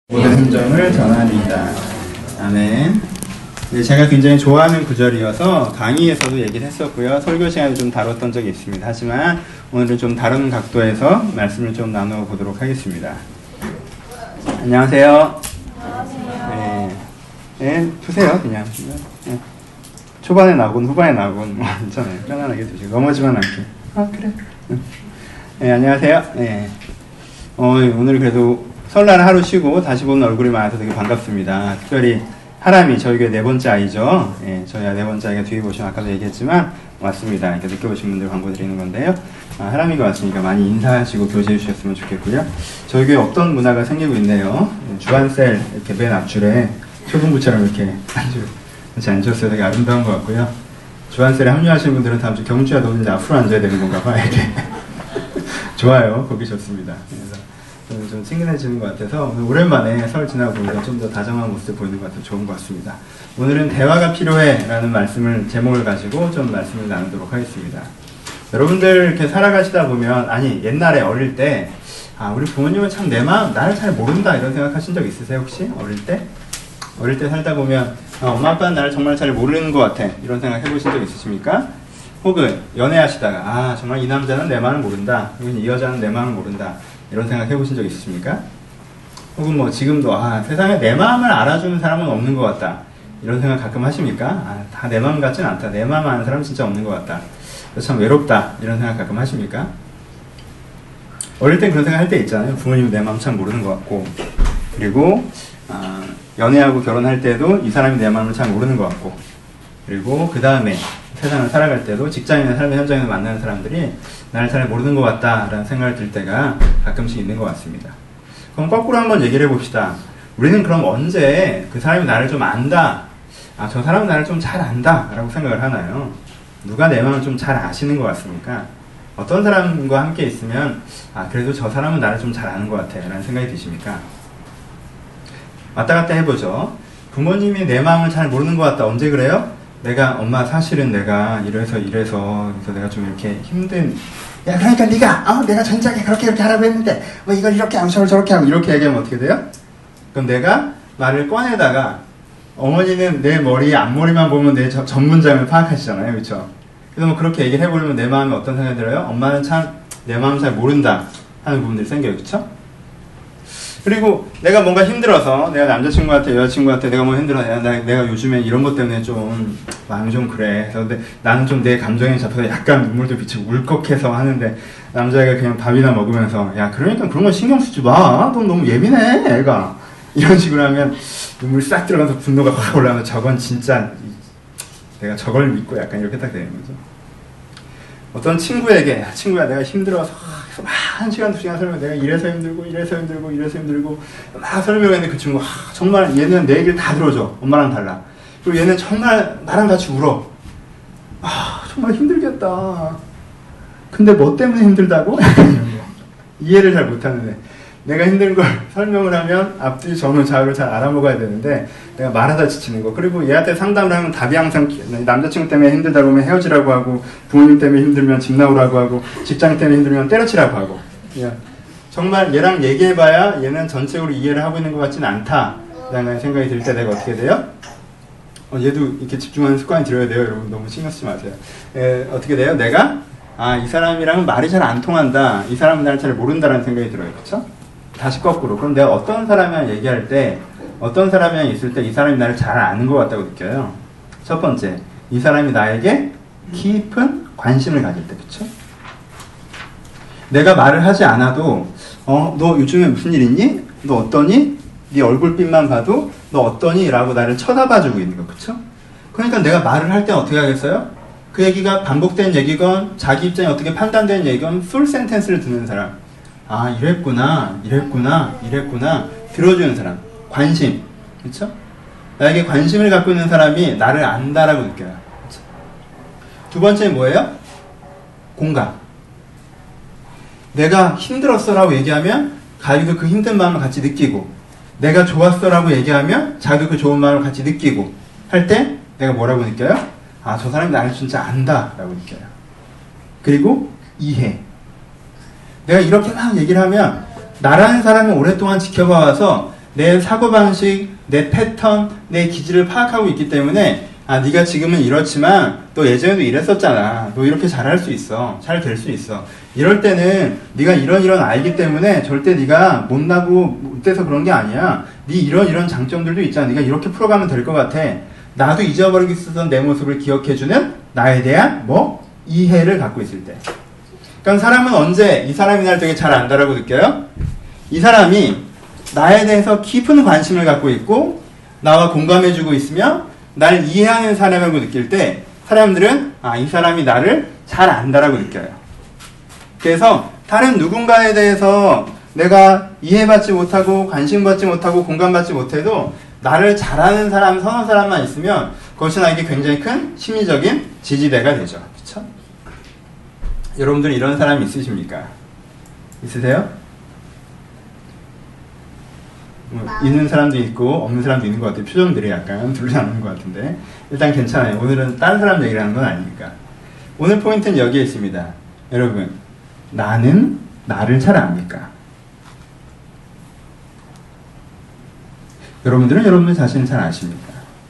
모든 흔적을 전하리이다. 아멘. 네, 제가 굉장히 좋아하는 구절이어서 강의에서도 얘기를 했었고요. 설교 시간에 좀 다뤘던 적이 있습니다. 하지만 오늘은 좀 다른 각도에서 말씀을 좀 나누어 보도록 하겠습니다. 안녕하세요. 네, 네 푸세요 그냥. 네. 초반에 나오건 후반에 나오건 뭐 괜찮아요. 편안하게 드시고 넘어지만 않게. 아 그래. 네, 안녕하세요. 네. 오늘 그래도 설날 하루 쉬고 다시 보는 얼굴이 많아서 되게 반갑습니다. 특별히 하람이 저희 교회 네 번째 아이죠. 예, 저희 네 번째 아이가 뒤에 보시면 아까도 얘기했지만 왔습니다. 이렇게 늦게 오신 분들 광고 드리는 건데요. 하람이가 왔으니까 많이 인사하시고 교제해 주셨으면 좋겠고요. 저희 교회 없던 문화가 생기고 있네요. 주한셀 이렇게 맨 앞줄에 초등부처럼 이렇게 같이 앉으셨어요. 되게 아름다운 것 같고요. 주한셀에 합류하시는 분들은 다음 주 경주야 너 이제 앞으로 앉아야 되는 건가 봐. 이렇게 좋아요. 거기 좋습니다. 그래서 좀 친근해지는 것 같아서 오늘 오랜만에 설 지나고 보니까 좀 더 다정한 모습을 보이는 것 같아서 좋은 것 같습니다. 오늘은 대화가 필요해 라는 말씀을 제목을 가지고 좀 말씀을 나누도록 하겠습니다. 여러분들 이렇게 살아가시다 보면 옛날에 어릴 때 우리 부모님은 참 내 마음 나를 잘 모른다 이런 생각하신 적 있으세요 혹시? 어릴 때 살다 보면 엄마 아빠는 나를 정말 잘 모르는 것 같아 이런 생각 해보신 적 있으십니까? 혹은 연애하시다가 정말 이 남자는 내 마음을 모른다 혹은 이 여자는 내 마음을 모른다 이런 생각 해보신 적 있으십니까? 혹은 뭐 지금도 세상에 내 마음을 알아주는 사람은 없는 것 같다 이런 생각 가끔 하십니까? 다 내 마음 같진 않다. 내 마음 아는 사람은 진짜 없는 것 같다. 참 외롭다 이런 생각 가끔 하십니까? 어릴 땐 그런 생각 할 때 있잖아요. 부모님은 내 마음 참 모르는 것 같고 그리고 연애하고 결혼할 때도 이 사람이 내 마음을 잘 모르는 것 같고 그리고 그 다음에 세상을 살아갈 때도 직장이나 삶의 현장에서 만나는 사람들이 나를 잘 모르는 것 같다라는 생각을 들 때가 가끔씩 있는 것 같습니다. 그럼 거꾸로 한번 얘기를 해봅시다. 우리는 그럼 언제 그 사람이 나를 좀 안다, 저 사람은 나를 좀 잘 안다 라고 생각을 하나요? 누가 내 마음을 좀 잘 아시는 것 같습니까? 어떤 사람과 함께 있으면 그래도 저 사람은 나를 좀 잘 아는 것 같아 라는 생각이 드십니까? 왔다 갔다 해보죠. 부모님이 내 마음을 잘 모르는 것 같다. 언제 그래요? 엄마 사실은 내가 이래서 내가 좀 이렇게 힘든 그러니까 내가 전작에 그렇게 하라고 했는데 뭐 이걸 이렇게 하고 저렇게 하고 이렇게 얘기하면 어떻게 돼요? 그럼 내가 말을 꺼내다가 어머니는 내 머리 앞머리만 보면 내 전문장을 파악하시잖아요. 그렇죠? 그래서 뭐 그렇게 얘기를 해버리면 내 마음에 어떤 생각이 들어요? 엄마는 참 내 마음 잘 모른다 하는 부분들이 생겨요. 그렇죠? 그리고 내가 뭔가 힘들어서 내가 남자친구한테 여자친구한테 내가 뭐 힘들어 내가 요즘에 이런 것 때문에 좀 마음이 좀 그래. 그래서 근데 나는 좀 내 감정에 잡혀서 약간 눈물도 비치고 울컥해서 하는데 남자애가 그냥 밥이나 먹으면서 그러니까 그런 건 신경 쓰지 마. 너 너무 예민해 애가. 이런 식으로 하면 눈물이 싹 들어가서 분노가 확 올라오면 저건 진짜 내가 저걸 믿고 약간 이렇게 딱 되는 거죠. 어떤 친구에게 친구야 내가 힘들어서 막 1시간 2시간 설명 내가 이래서 힘들고 막 설명했는데 그 친구가 정말 얘는 내 얘기를 다 들어줘. 엄마랑 달라. 그리고 얘는 정말 나랑 같이 울어. 정말 힘들겠다. 근데 뭐 때문에 힘들다고? 이해를 잘 못하는데 내가 힘든 걸 설명을 하면 앞뒤 전후 좌우를 잘 알아먹어야 되는데 내가 말하다 지치는 거. 그리고 얘한테 상담을 하면 답이 항상 남자친구 때문에 힘들다고 하면 헤어지라고 하고 부모님 때문에 힘들면 집 나오라고 하고 직장 때문에 힘들면 때려치라고 하고 정말 얘랑 얘기해봐야 얘는 전체적으로 이해를 하고 있는 것 같지는 않다라는 생각이 들 때 내가 어떻게 돼요? 얘도 이렇게 집중하는 습관이 들어야 돼요. 여러분 너무 신경 쓰지 마세요. 어떻게 돼요? 내가 이 사람이랑은 말이 잘 안 통한다. 이 사람은 나를 잘 모른다라는 생각이 들어요. 그렇죠? 다시 거꾸로. 그럼 내가 어떤 사람이랑 얘기할 때 어떤 사람이랑 있을 때 이 사람이 나를 잘 아는 것 같다고 느껴요. 첫 번째, 이 사람이 나에게 깊은 관심을 가질 때. 그쵸? 내가 말을 하지 않아도 너 요즘에 무슨 일 있니? 너 어떠니? 네 얼굴빛만 봐도 너 어떠니? 라고 나를 쳐다봐주고 있는 거. 그쵸? 그러니까 내가 말을 할 때 어떻게 하겠어요? 그 얘기가 반복된 얘기건 자기 입장에 어떻게 판단된 얘기건 풀 센텐스를 듣는 사람. 이랬구나 들어주는 사람. 관심. 그쵸? 나에게 관심을 갖고 있는 사람이 나를 안다라고 느껴요. 그쵸? 두 번째는 뭐예요? 공감. 내가 힘들었어 라고 얘기하면 자기도 그 힘든 마음을 같이 느끼고 내가 좋았어 라고 얘기하면 자기도 그 좋은 마음을 같이 느끼고 할 때 내가 뭐라고 느껴요? 저 사람이 나를 진짜 안다 라고 느껴요. 그리고 이해. 내가 이렇게 막 얘기를 하면 나라는 사람을 오랫동안 지켜봐와서 내 사고방식, 내 패턴, 내 기질을 파악하고 있기 때문에 아, 네가 지금은 이렇지만 너 예전에도 이랬었잖아. 너 이렇게 잘할 수 있어. 잘 될 수 있어. 이럴 때는 네가 이런 알기 때문에 절대 네가 못나고 못돼서 그런 게 아니야. 네 이런 장점들도 있잖아. 네가 이렇게 풀어가면 될 것 같아. 나도 잊어버리고 있었던 내 모습을 기억해주는 나에 대한 이해를 갖고 있을 때. 그럼 사람은 언제 이 사람이 날 되게 잘 안다라고 느껴요? 이 사람이 나에 대해서 깊은 관심을 갖고 있고 나와 공감해주고 있으며 날 이해하는 사람이라고 느낄 때 사람들은 아, 이 사람이 나를 잘 안다라고 느껴요. 그래서 다른 누군가에 대해서 내가 이해받지 못하고 관심받지 못하고 공감받지 못해도 나를 잘 아는 사람, 선호 사람만 있으면 그것이 나에게 굉장히 큰 심리적인 지지대가 되죠. 그렇죠? 여러분들은 이런 사람이 있으십니까? 있으세요? 있는 사람도 있고 없는 사람도 있는 것 같아요. 표정들이 약간 둘 다 나는 것 같은데 일단 괜찮아요. 오늘은 다른 사람 얘기를 하는 건 아니니까. 오늘 포인트는 여기에 있습니다. 여러분, 나는 나를 잘 압니까? 여러분들은 여러분들 자신을 잘 아십니까?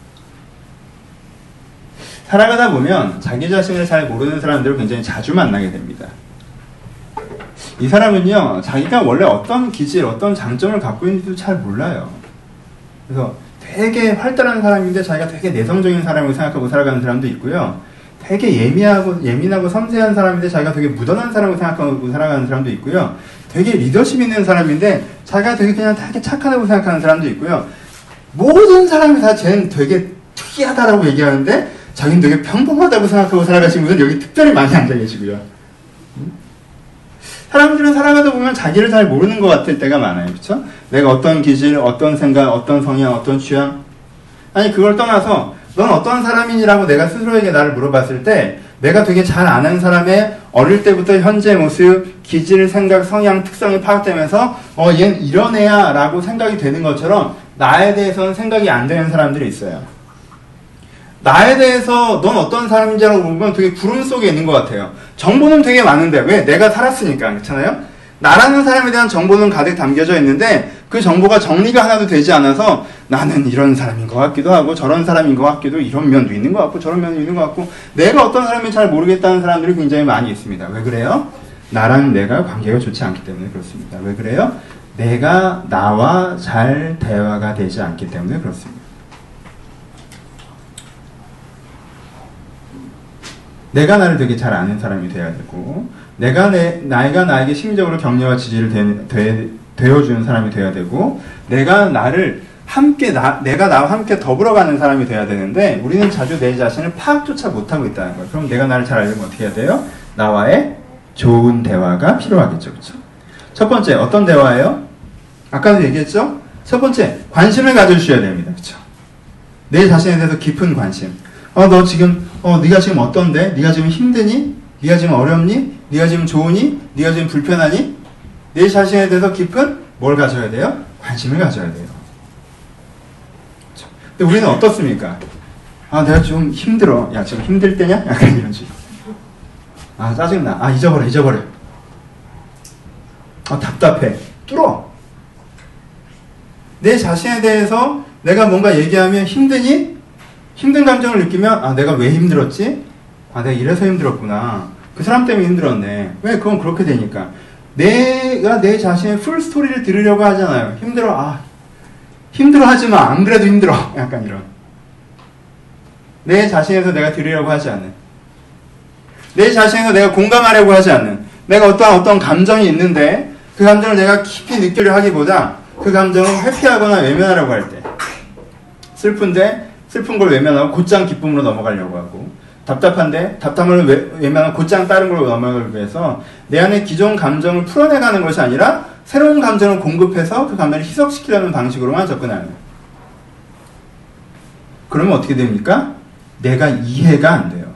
살아가다 보면 자기 자신을 잘 모르는 사람들을 굉장히 자주 만나게 됩니다. 이 사람은요, 자기가 원래 어떤 기질, 어떤 장점을 갖고 있는지도 잘 몰라요. 그래서 되게 활달한 사람인데 자기가 되게 내성적인 사람이라고 생각하고 살아가는 사람도 있고요. 되게 예민하고 섬세한 사람인데 자기가 되게 무던한 사람이라고 생각하고 살아가는 사람도 있고요. 되게 리더십 있는 사람인데 자기가 되게 그냥 되게 착하다고 생각하는 사람도 있고요. 모든 사람이 다 쟤는 되게 특이하다라고 얘기하는데 자기는 되게 평범하다고 생각하고 살아가시는 분은 여기 특별히 많이 앉아 계시고요. 사람들은 살아가다 보면 자기를 잘 모르는 것 같을 때가 많아요. 그렇죠? 내가 어떤 기질, 어떤 생각, 어떤 성향, 어떤 취향. 아니 그걸 떠나서 넌 어떤 사람이니라고 내가 스스로에게 나를 물어봤을 때 내가 되게 잘 아는 사람의 어릴 때부터 현재 모습, 기질, 생각, 성향, 특성이 파악되면서 얘는 이런 애야 라고 생각이 되는 것처럼 나에 대해서는 생각이 안 되는 사람들이 있어요. 나에 대해서 넌 어떤 사람인지 알고 보면 되게 구름 속에 있는 것 같아요. 정보는 되게 많은데 왜? 내가 살았으니까. 그렇잖아요? 나라는 사람에 대한 정보는 가득 담겨져 있는데 그 정보가 정리가 하나도 되지 않아서 나는 이런 사람인 것 같기도 하고 저런 사람인 것 같기도 이런 면도 있는 것 같고 저런 면도 있는 것 같고 내가 어떤 사람인지 잘 모르겠다는 사람들이 굉장히 많이 있습니다. 왜 그래요? 나랑 내가 관계가 좋지 않기 때문에 그렇습니다. 왜 그래요? 내가 나와 잘 대화가 되지 않기 때문에 그렇습니다. 내가 나를 되게 잘 아는 사람이 돼야 되고 내가 나에게 심리적으로 격려와 지지를 되어주는 사람이 돼야 되고 내가 나와 함께 더불어가는 사람이 돼야 되는데 우리는 자주 내 자신을 파악조차 못하고 있다는 거예요. 그럼 내가 나를 잘 알려면 어떻게 해야 돼요? 나와의 좋은 대화가 필요하겠죠. 그렇죠? 첫 번째 어떤 대화예요? 아까도 얘기했죠? 첫 번째 관심을 가져주셔야 됩니다. 그렇죠? 내 자신에 대해서 깊은 관심. 너 지금, 네가 지금 어떤데? 네가 지금 힘드니? 네가 지금 어렵니? 네가 지금 좋으니? 네가 지금 불편하니? 내 자신에 대해서 깊은 뭘 가져야 돼요? 관심을 가져야 돼요. 근데 우리는 어떻습니까? 내가 좀 힘들어. 야, 지금 힘들 때냐? 약간 이런 식으로. 짜증나. 잊어버려. 답답해. 뚫어. 내 자신에 대해서 내가 뭔가 얘기하면 힘드니? 힘든 감정을 느끼면 내가 왜 힘들었지? 내가 이래서 힘들었구나. 그 사람 때문에 힘들었네. 왜? 그건 그렇게 되니까. 내가 내 자신의 풀 스토리를 들으려고 하잖아요. 힘들어하지마. 안 그래도 힘들어. 약간 이런. 내 자신에서 내가 들으려고 하지 않는. 내 자신에서 내가 공감하려고 하지 않는. 내가 어떤 감정이 있는데 그 감정을 내가 깊이 느끼려 하기보다 그 감정을 회피하거나 외면하려고 할 때. 슬픈 걸 외면하고 곧장 기쁨으로 넘어가려고 하고 답답한데 답답함을 외면하고 곧장 다른 걸로 넘어가기 위해서 내 안에 기존 감정을 풀어내가는 것이 아니라 새로운 감정을 공급해서 그 감정을 희석시키려는 방식으로만 접근하는. 그러면 어떻게 됩니까? 내가 이해가 안 돼요.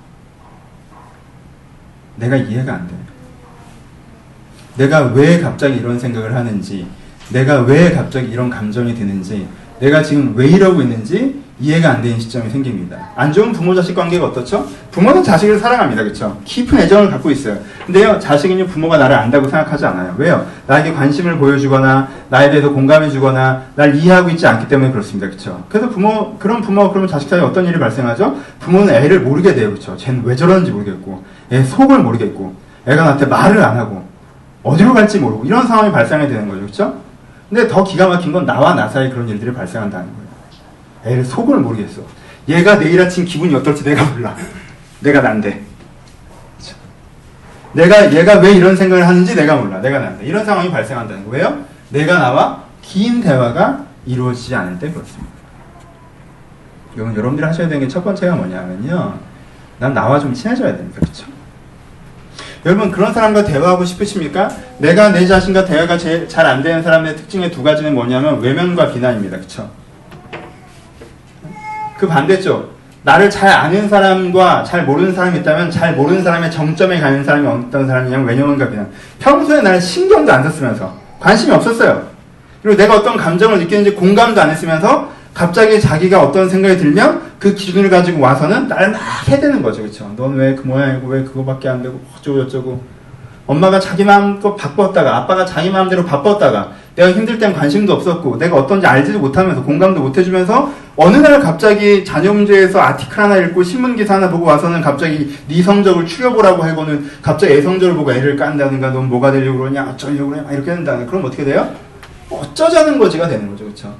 내가 이해가 안 돼요. 내가 왜 갑자기 이런 생각을 하는지, 내가 왜 갑자기 이런 감정이 드는지, 내가 지금 왜 이러고 있는지 이해가 안 되는 시점이 생깁니다. 안 좋은 부모-자식 관계가 어떻죠? 부모는 자식을 사랑합니다. 그렇죠? 깊은 애정을 갖고 있어요. 근데요, 자식은요, 부모가 나를 안다고 생각하지 않아요. 왜요? 나에게 관심을 보여주거나, 나에 대해서 공감해주거나, 날 이해하고 있지 않기 때문에 그렇습니다. 그렇죠? 그래서 그런 부모가 그러면 자식 사이에 어떤 일이 발생하죠? 부모는 애를 모르게 돼요. 그렇죠? 쟤는 왜 저러는지 모르겠고, 애 속을 모르겠고, 애가 나한테 말을 안 하고, 어디로 갈지 모르고, 이런 상황이 발생하게 되는 거죠. 그렇죠? 근데 더 기가 막힌 건 나와 나 사이에 그런 일들이 발생한다는 거예요. 애를 속을 모르겠어. 얘가 내일 아침 기분이 어떨지 내가 몰라. 내가 난데. 얘가 왜 이런 생각을 하는지 내가 몰라. 내가 난데. 이런 상황이 발생한다는 거예요. 왜요? 내가 나와 긴 대화가 이루어지지 않을 때 그렇습니다. 이건 여러분들이 하셔야 되는 게 첫 번째가 뭐냐면요. 난 나와 좀 친해져야 됩니다. 그렇죠? 여러분 그런 사람과 대화하고 싶으십니까? 내가 내 자신과 대화가 잘 안 되는 사람의 특징의 두 가지는 뭐냐면 외면과 비난입니다. 그렇죠? 그 반대쪽, 나를 잘 아는 사람과 잘 모르는 사람이 있다면 잘 모르는 사람의 정점에 가는 사람이 어떤 사람이냐면 외면과 비난. 평소에 나를 신경도 안 썼으면서 관심이 없었어요. 그리고 내가 어떤 감정을 느끼는지 공감도 안 했으면서 갑자기 자기가 어떤 생각이 들면 그 기준을 가지고 와서는 나를 막 해대는 거죠. 그렇죠? 넌 왜 그 모양이고 왜 그거밖에 안 되고 어쩌고 저쩌고. 엄마가 자기 마음껏 바빴다가 아빠가 자기 마음대로 바빴다가 내가 힘들 땐 관심도 없었고 내가 어떤지 알지도 못하면서 공감도 못해주면서 어느 날 갑자기 자녀 문제에서 아티클 하나 읽고 신문 기사 하나 보고 와서는 갑자기 네 성적을 추려보라고 하고는 갑자기 애 성적을 보고 애를 깐다든가 넌 뭐가 되려고 그러냐 어쩌려고 그러냐 이렇게 한다는 그럼 어떻게 돼요? 어쩌자는 거지가 되는 거죠. 그렇죠?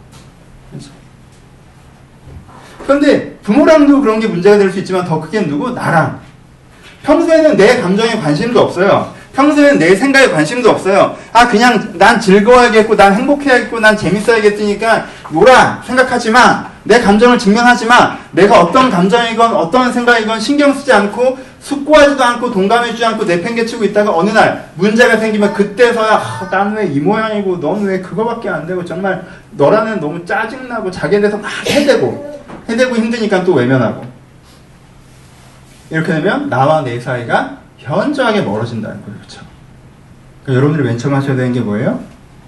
그런데 부모랑도 그런 게 문제가 될 수 있지만 더 크게 누구? 나랑 평소에는 내 감정에 관심도 없어요. 평소에는 내 생각에 관심도 없어요. 그냥 난 즐거워야겠고, 난 행복해야겠고, 난 재밌어야겠으니까 놀아 생각하지 마. 내 감정을 직면하지 마. 내가 어떤 감정이건 어떤 생각이건 신경 쓰지 않고 숙고하지도 않고 동감해주지 않고 내팽개치고 있다가 어느 날 문제가 생기면 그때서야 난 왜 이 모양이고 넌 왜 그거밖에 안 되고 정말 너라는 너무 짜증나고 자기에 대해서 막 해대고 힘드니까 또 외면하고 이렇게 되면 나와 내 사이가 현저하게 멀어진다는 거예요. 그렇죠? 그러니까 여러분들이 맨 처음 하셔야 되는 게 뭐예요?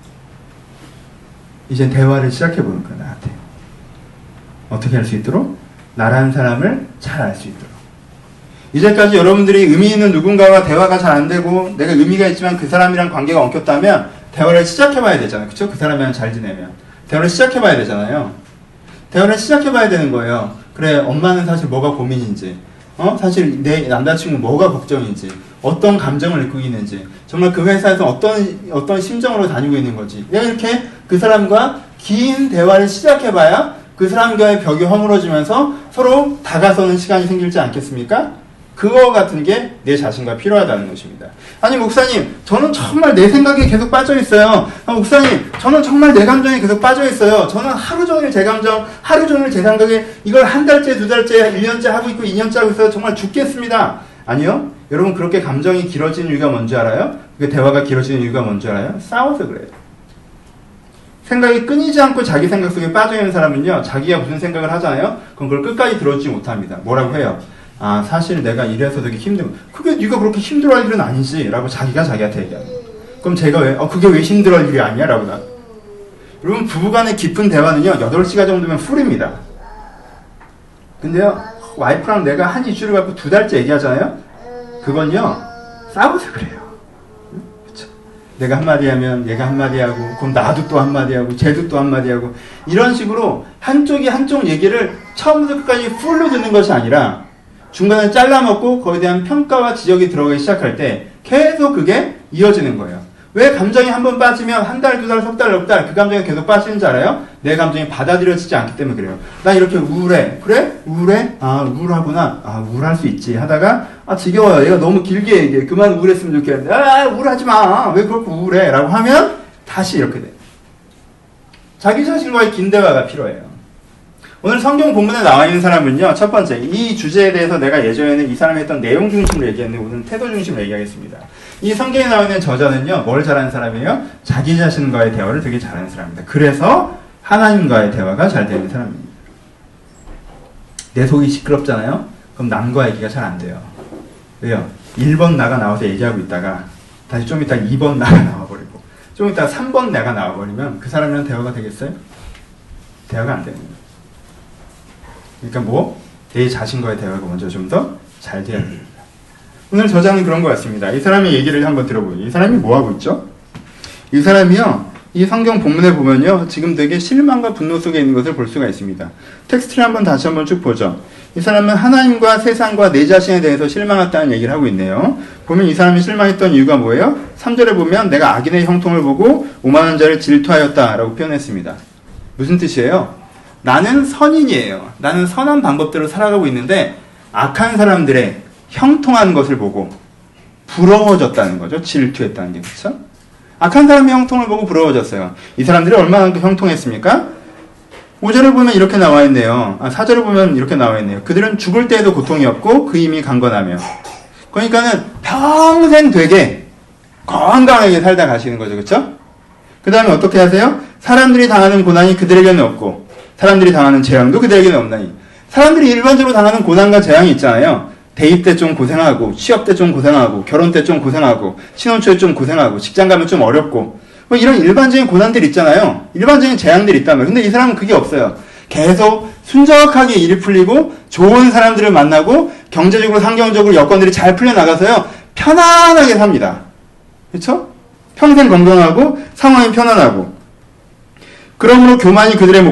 이제 대화를 시작해보는 거예요. 나한테. 어떻게 할 수 있도록? 나라는 사람을 잘 알 수 있도록. 이제까지 여러분들이 의미 있는 누군가와 대화가 잘 안 되고 내가 의미가 있지만 그 사람이랑 관계가 엉켰다면 대화를 시작해봐야 되잖아요. 그렇죠? 그 사람이랑 잘 지내면. 대화를 시작해봐야 되잖아요. 대화를 시작해봐야 되는 거예요. 그래, 엄마는 사실 뭐가 고민인지 사실 내 남자친구 뭐가 걱정인지 어떤 감정을 느끼고 있는지 정말 그 회사에서 어떤 심정으로 다니고 있는 건지 내가 이렇게 그 사람과 긴 대화를 시작해봐야 그 사람과의 벽이 허물어지면서 서로 다가서는 시간이 생길지 않겠습니까? 그거 같은 게 내 자신과 필요하다는 것입니다. 아니 목사님 저는 정말 내 생각에 계속 빠져있어요. 목사님 저는 정말 내 감정에 계속 빠져있어요. 저는 하루 종일 제 감정 하루 종일 제 생각에 이걸 한 달째 두 달째 1년째 하고 있고 2년째 하고 있어요. 정말 죽겠습니다. 아니요. 여러분 그렇게 감정이 길어지는 이유가 뭔지 알아요? 그 대화가 길어지는 이유가 뭔지 알아요? 싸워서 그래요. 생각이 끊이지 않고 자기 생각 속에 빠져있는 사람은요 자기가 무슨 생각을 하잖아요. 그럼 그걸 끝까지 들어주지 못합니다. 뭐라고 해요? 사실 내가 이래서 되게 힘들고 그게 네가 그렇게 힘들어할 일은 아니지 라고 자기가 자기한테 얘기하는 그럼 제가 왜 그게 왜 힘들어할 일이 아니야? 라고 나 여러분 부부간의 깊은 대화는요 8시간 정도면 풀입니다. 근데요 와이프랑 내가 한 이슈를 갖고 2달째 얘기하잖아요. 그건요 싸워서 그래요. 그쵸? 내가 한마디 하면 얘가 한마디 하고 그럼 나도 또 한마디 하고 쟤도 또 한마디 하고 이런 식으로 한쪽이 한쪽 얘기를 처음부터 끝까지 풀로 듣는 것이 아니라 중간에 잘라먹고 거기에 대한 평가와 지적이 들어가기 시작할 때 계속 그게 이어지는 거예요. 왜 감정이 한번 빠지면 한 달, 두 달, 석 달, 넉 달 그 감정이 계속 빠지는지 알아요? 내 감정이 받아들여지지 않기 때문에 그래요. 나 이렇게 우울해. 그래? 우울해? 우울하구나. 우울할 수 있지. 하다가 지겨워요. 얘가 너무 길게 얘기해. 그만 우울했으면 좋겠는데 우울하지 마. 왜 그렇게 우울해? 라고 하면 다시 이렇게 돼. 자기 자신과의 긴 대화가 필요해요. 오늘 성경 본문에 나와 있는 사람은요, 첫 번째, 이 주제에 대해서 내가 예전에는 이 사람이 했던 내용 중심으로 얘기했는데, 오늘은 태도 중심으로 얘기하겠습니다. 이 성경에 나와 있는 저자는요, 뭘 잘하는 사람이에요? 자기 자신과의 대화를 되게 잘하는 사람입니다. 그래서 하나님과의 대화가 잘 되는 사람입니다. 내 속이 시끄럽잖아요? 그럼 남과 얘기가 잘 안 돼요. 왜요? 1번 나가 나와서 얘기하고 있다가, 다시 좀 이따 2번 나가 나와버리고, 좀 이따 3번 나가 나와버리면 그 사람이랑 대화가 되겠어요? 대화가 안 되는 거예요. 그러니까 내 자신과의 대화가 먼저 좀 더 잘 돼야 됩니다. 오늘 저자는 그런 것 같습니다. 이 사람의 얘기를 한번 들어보요. 이 사람이 뭐 하고 있죠? 이 사람이요, 이 성경 본문에 보면요, 지금 되게 실망과 분노 속에 있는 것을 볼 수가 있습니다. 텍스트를 다시 한번 쭉 보죠. 이 사람은 하나님과 세상과 내 자신에 대해서 실망했다는 얘기를 하고 있네요. 보면 이 사람이 실망했던 이유가 뭐예요? 3절에 보면 내가 악인의 형통을 보고 오만한 자를 질투하였다 라고 표현했습니다. 무슨 뜻이에요? 나는 선인이에요. 나는 선한 방법대로 살아가고 있는데 악한 사람들의 형통한 것을 보고 부러워졌다는 거죠. 질투했다는 게, 그렇죠? 악한 사람의 형통을 보고 부러워졌어요. 이 사람들이 얼마나 형통했습니까? 5절을 보면 이렇게 나와 있네요. 4절을 보면 이렇게 나와 있네요. 그들은 죽을 때에도 고통이 없고 그 힘이 강건하며. 그러니까는 평생 되게 건강하게 살다 가시는 거죠. 그렇죠? 그 다음에 어떻게 하세요? 사람들이 당하는 고난이 그들에게는 없고 사람들이 당하는 재앙도 그들에게는 없나니. 사람들이 일반적으로 당하는 고난과 재앙이 있잖아요. 대입 때 좀 고생하고, 취업 때 좀 고생하고, 결혼 때 좀 고생하고, 신혼 초에 좀 고생하고, 직장 가면 좀 어렵고, 이런 일반적인 고난들 있잖아요. 일반적인 재앙들이 있단 말이에요. 근데 이 사람은 그게 없어요. 계속 순적하게 일이 풀리고, 좋은 사람들을 만나고, 경제적으로, 상경적으로 여건들이 잘 풀려나가서요, 편안하게 삽니다. 그렇죠? 평생 건강하고, 상황이 편안하고. 그러므로 교만이 그들의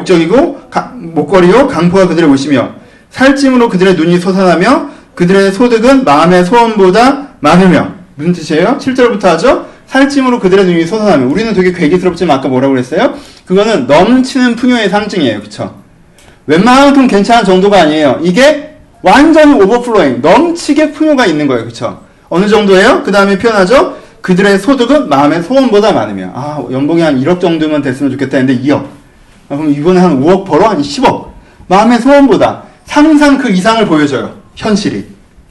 목걸이요, 강포가 그들의 옷이며, 살찜으로 그들의 눈이 솟아나며, 그들의 소득은 마음의 소원보다 많으며. 무슨 뜻이에요? 7절부터 하죠? 살찜으로 그들의 눈이 솟아나며. 우리는 되게 괴기스럽지만 아까 뭐라고 그랬어요? 그거는 넘치는 풍요의 상징이에요. 그쵸? 웬만큼 괜찮은 정도가 아니에요. 이게 완전히 오버플로잉, 넘치게 풍요가 있는 거예요. 그쵸? 어느 정도예요? 그 다음에 표현하죠? 그들의 소득은 마음의 소원보다 많으며. 연봉이 한 1억 정도면 됐으면 좋겠다 했는데 2억. 그럼 이번에 한 5억 벌어? 한 10억. 마음의 소원보다 상상 그 이상을 보여줘요. 현실이.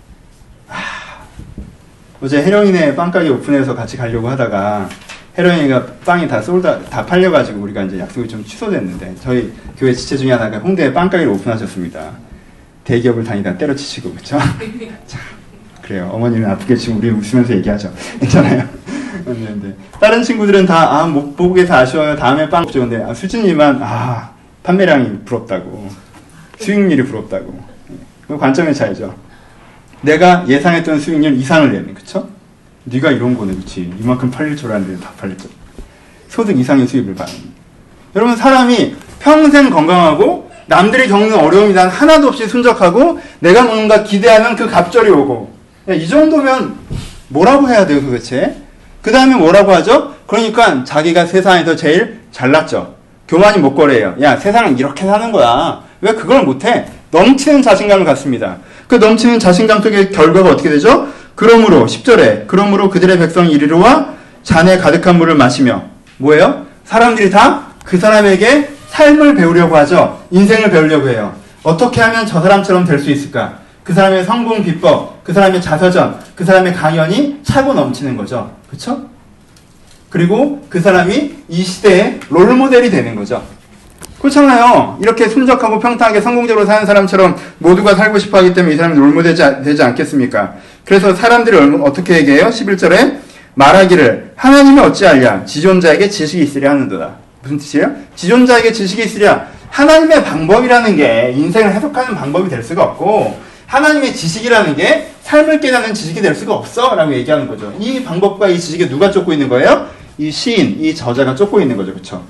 어제 헤로인의 빵가게 오픈해서 같이 가려고 하다가 헤로인이가 빵이 다 팔려가지고 우리가 이제 약속이 좀 취소됐는데 저희 교회 지체 중에 하나가 홍대에 빵가게를 오픈하셨습니다. 대기업을 다니다 때려치시고, 그쵸? 참, 그래요. 어머니는 아프게 지금 우리 웃으면서 얘기하죠. 괜찮아요. 근데 다른 친구들은 다 못 보고 계서 아쉬워요. 다음에 빵 없죠. 근데 수진이만 판매량이 부럽다고, 수익률이 부럽다고. 그 관점의 차이죠. 내가 예상했던 수익률 이상을 내는, 그쵸? 네가 이런 거네, 그치? 이만큼 팔릴 줄 알았는데 다 팔렸죠. 소득 이상의 수입을 받는. 여러분, 사람이 평생 건강하고 남들이 겪는 어려움이 난 하나도 없이 순적하고 내가 뭔가 기대하는 그 갑절이 오고, 이 정도면 뭐라고 해야 돼요, 도대체? 그 다음에 뭐라고 하죠? 그러니까 자기가 세상에서 제일 잘났죠. 교만이 목걸이에요. 야, 세상은 이렇게 사는 거야. 왜 그걸 못해? 넘치는 자신감을 갖습니다. 그 넘치는 자신감 속의 결과가 어떻게 되죠? 그러므로 10절에 그러므로 그들의 백성이 이리로와 잔에 가득한 물을 마시며. 뭐예요? 사람들이 다 그 사람에게 삶을 배우려고 하죠. 인생을 배우려고 해요. 어떻게 하면 저 사람처럼 될 수 있을까? 그 사람의 성공 비법, 그 사람의 자서전, 그 사람의 강연이 차고 넘치는 거죠. 그렇죠? 그리고 그 사람이 이 시대의 롤모델이 되는 거죠. 그렇잖아요. 이렇게 순적하고 평탄하게 성공적으로 사는 사람처럼 모두가 살고 싶어 하기 때문에 이 사람이 롤모델이 되지 않겠습니까? 그래서 사람들이 어떻게 얘기해요? 11절에 말하기를 하나님이 어찌하랴 지존자에게 지식이 있으랴 하는도다. 무슨 뜻이에요? 지존자에게 지식이 있으랴. 하나님의 방법이라는 게 인생을 해석하는 방법이 될 수가 없고 하나님의 지식이라는 게 삶을 깨닫는 지식이 될 수가 없어 라고 얘기하는 거죠. 이 방법과 이 지식에 누가 쫓고 있는 거예요? 이 시인, 이 저자가 쫓고 있는 거죠. 그렇죠?